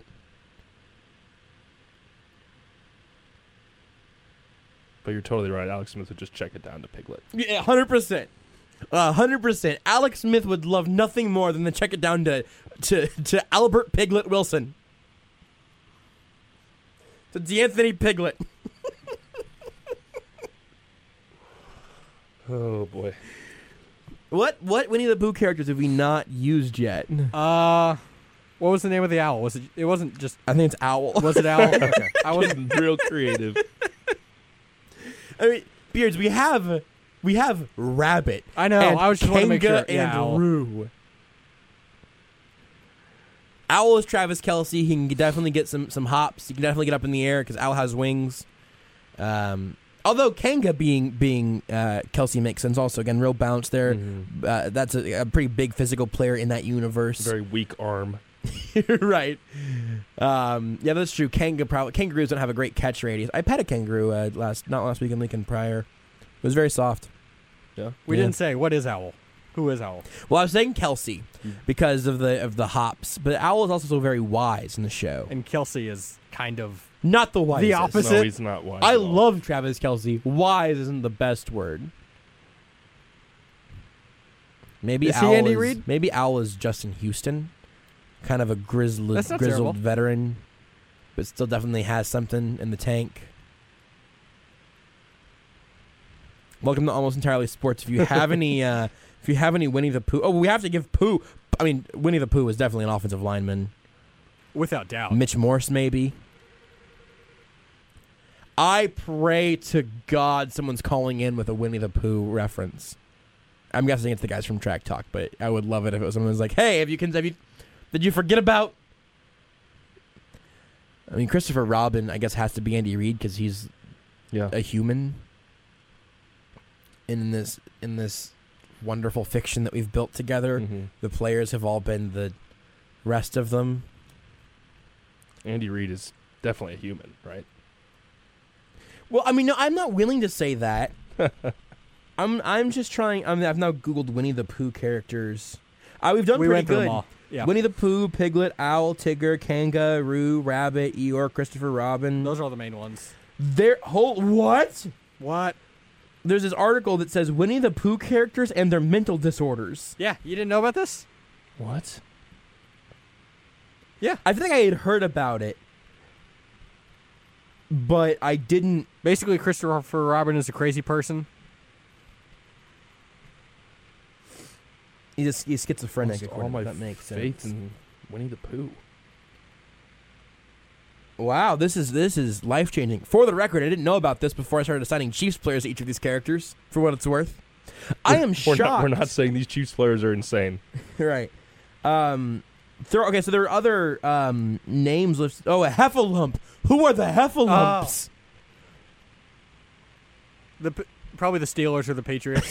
But you're totally right. Alex Smith would just check it down to Piglet.
Yeah, 100%. 100%. Alex Smith would love nothing more than to check it down to Albert Piglet Wilson. The D'Anthony Piglet.
Oh boy.
What Winnie the Pooh characters have we not used yet?
What was the name of the owl? Was it? It wasn't just.
I think it's Owl.
Was it Owl? Okay.
I wasn't real creative.
I mean, Beards, we have Rabbit.
I know.
And
I was just want to make sure.
Kanga and
Owl.
Roo. Owl is Travis Kelce. He can definitely get some hops. He can definitely get up in the air because Owl has wings. Although Kanga being Kelce makes sense also. Again, real bounce there.
Mm-hmm.
That's a pretty big physical player in that universe.
Very weak arm.
Right. Yeah, that's true. Kangaroos don't have a great catch radius. I pet a kangaroo not last week in Lincoln prior. It was very soft.
Yeah.
We didn't say what is Owl. Who is Owl?
Well, I was saying Kelce because of the hops, but Owl is also so very wise in the show.
And Kelce is kind of
not the wisest.
The opposite.
No, he's not wise.
I love Travis Kelce. Wise isn't the best word. Maybe
is he Andy Reid?
Maybe Owl is Justin Houston, kind of a grizzled
terrible.
veteran, but still definitely has something in the tank. Welcome to Almost Entirely Sports. If you have any, Winnie the Pooh. Oh, we have to give Pooh. I mean, Winnie the Pooh is definitely an offensive lineman,
without doubt.
Mitch Morse, maybe. I pray to God someone's calling in with a Winnie the Pooh reference. I'm guessing it's the guys from Track Talk, but I would love it if it was someone who's like, "Hey, did you forget about?" I mean, Christopher Robin, I guess, has to be Andy Reid because he's a human in this wonderful fiction that we've built together.
Mm-hmm.
The players have all been the rest of them.
Andy Reid is definitely a human, right?
Well, I mean, no, I'm not willing to say that. I'm just trying. I've now Googled Winnie the Pooh characters. We've done pretty
went through
good.
them all. Yeah.
Winnie the Pooh, Piglet, Owl, Tigger, Kanga, Roo, Rabbit, Eeyore, Christopher Robin.
Those are all the main ones.
What?
What?
There's this article that says Winnie the Pooh characters and their mental disorders.
Yeah, you didn't know about this?
What?
Yeah.
I think I had heard about it, but I didn't.
Basically, Christopher Robin is a crazy person.
He's schizophrenic.
Lost all my
that makes
faith
sense.
in Winnie the Pooh.
Wow, this is life changing. For the record, I didn't know about this before I started assigning Chiefs players to each of these characters. For what it's worth, I am shocked.
We're not saying these Chiefs players are insane.
Right. Okay, so there are other names listed. Oh, a Heffalump. Who are the Heffalumps?
Probably the Steelers or the Patriots.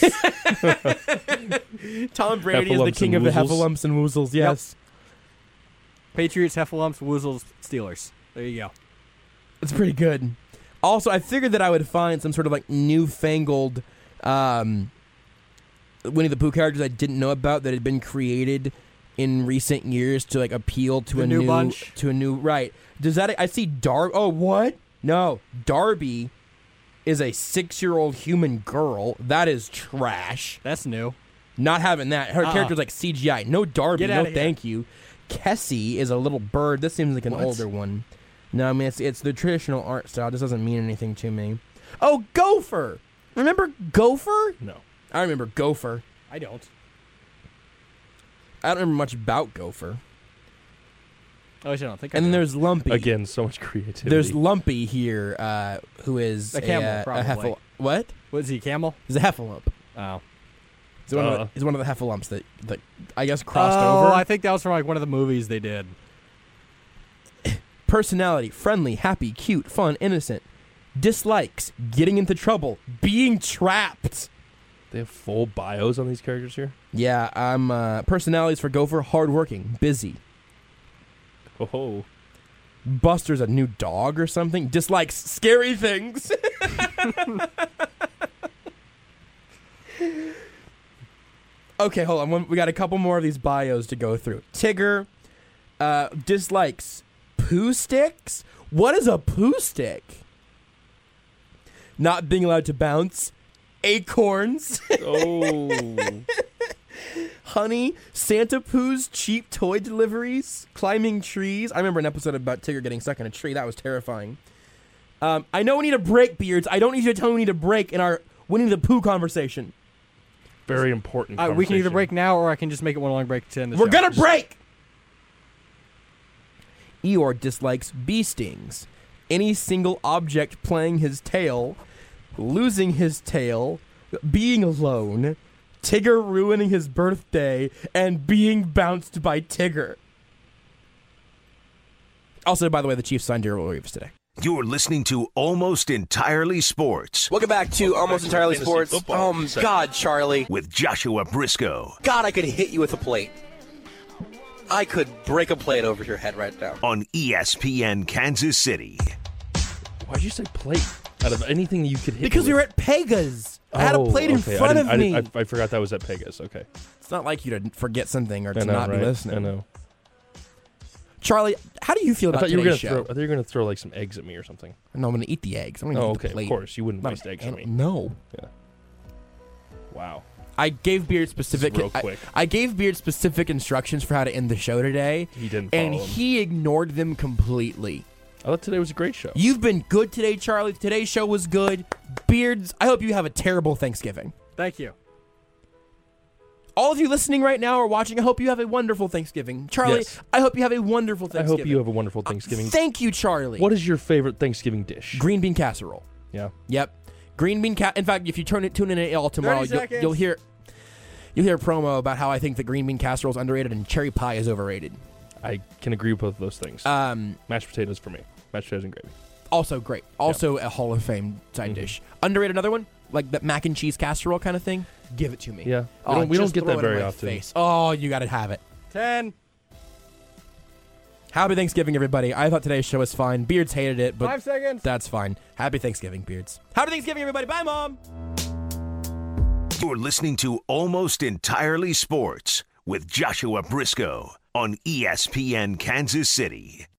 Tom Brady is the king of the Heffalumps and Woozles. Yes.
Yep. Patriots, Heffalumps, Woozles, Steelers. There you go.
It's pretty good. Also, I figured that I would find some sort of like newfangled Winnie the Pooh characters I didn't know about that had been created in recent years to like appeal to a new
bunch.
To a new right. Does that I see Darby? Oh, what? No, Darby is a 6-year-old human girl. That is trash.
That's new.
Not having that. Her character's like CGI. No Darby. No, thank you. Kessie is a little bird. This seems like an older one. No, I mean it's the traditional art style. This doesn't mean anything to me. Oh, Gopher. Remember Gopher?
No.
I remember Gopher.
I don't.
I don't remember much about Gopher.
Oh, I don't think.
And then there's Lumpy.
Again, so much creativity.
There's Lumpy here, who is
a camel. Probably.
What?
Was he a camel?
He's a Heffalump.
Oh.
He's one of the Heffalumps that I guess crossed over.
Oh, I think that was from like one of the movies they did.
Personality: friendly, happy, cute, fun, innocent. Dislikes: getting into trouble, being trapped.
They have full bios on these characters here?
Yeah, personalities for Gopher: hardworking, busy.
Oh.
Buster's a new dog or something. Dislikes scary things. Okay, hold on. We got a couple more of these bios to go through. Tigger dislikes poo sticks. What is a poo stick? Not being allowed to bounce. Acorns.
Oh.
Honey, Santa Pooh's cheap toy deliveries, climbing trees. I remember an episode about Tigger getting stuck in a tree. That was terrifying. I know we need a break, Beards. I don't need you to tell me we need a break in our Winnie the Pooh conversation.
Very important conversation.
We can either break now, or I can just make it one long break to end the show.
We're going to break! Eeyore dislikes bee stings. Any single object playing his tail, losing his tail, being alone, Tigger ruining his birthday, and being bounced by Tigger. Also, by the way, the Chiefs signed Darrelle Revis today.
You're listening to Almost Entirely Sports.
Welcome back to Almost Entirely Sports. Oh, God, Charlie.
With Joshua Briscoe.
God, I could hit you with a plate. I could break a plate over your head right now.
On ESPN Kansas City.
Why'd you say plate? Out of anything you could hit
Because we were at Pega's. I had a plate in front of me.
I forgot that was at Pega's. Okay.
It's not like you to forget something or to not be listening.
I know.
Charlie, how do you feel about today's show?
I thought you were going to throw like some eggs at me or something.
No, I'm going to eat the eggs. I'm going to eat the plate.
Of course. You wouldn't waste eggs on me.
No.
Yeah. Wow.
I gave Beard specific.
Real quick.
I gave Beard specific instructions for how to end the show today.
He didn't follow
and
them.
He ignored them completely.
I thought today was a great show.
You've been good today, Charlie. Today's show was good. Beards, I hope you have a terrible Thanksgiving.
Thank you.
All of you listening right now or watching, I hope you have a wonderful Thanksgiving. Charlie,
Yes.
I hope you have a wonderful Thanksgiving.
I hope you have a wonderful Thanksgiving.
Thank you, Charlie.
What is your favorite Thanksgiving dish?
Green bean casserole.
Yeah.
Yep. Green bean In fact, if you tune in at AL tomorrow,
30 seconds.
you'll hear a promo about how I think the green bean casserole is underrated and cherry pie is overrated.
I can agree with both of those things. Mashed potatoes for me. Mashed potatoes and gravy.
Also great. Also a Hall of Fame side dish. Underrated another one? Like the mac and cheese casserole kind of thing? Give it to me.
Yeah.
just
We don't get
throw
that
it in
very
my
often.
face. Oh, you got to have it.
10.
Happy Thanksgiving, everybody. I thought today's show was fine. Beards hated it, but
5 seconds.
that's fine. Happy Thanksgiving, Beards. Happy Thanksgiving, everybody. Bye, Mom.
You're listening to Almost Entirely Sports with Joshua Briscoe on ESPN Kansas City.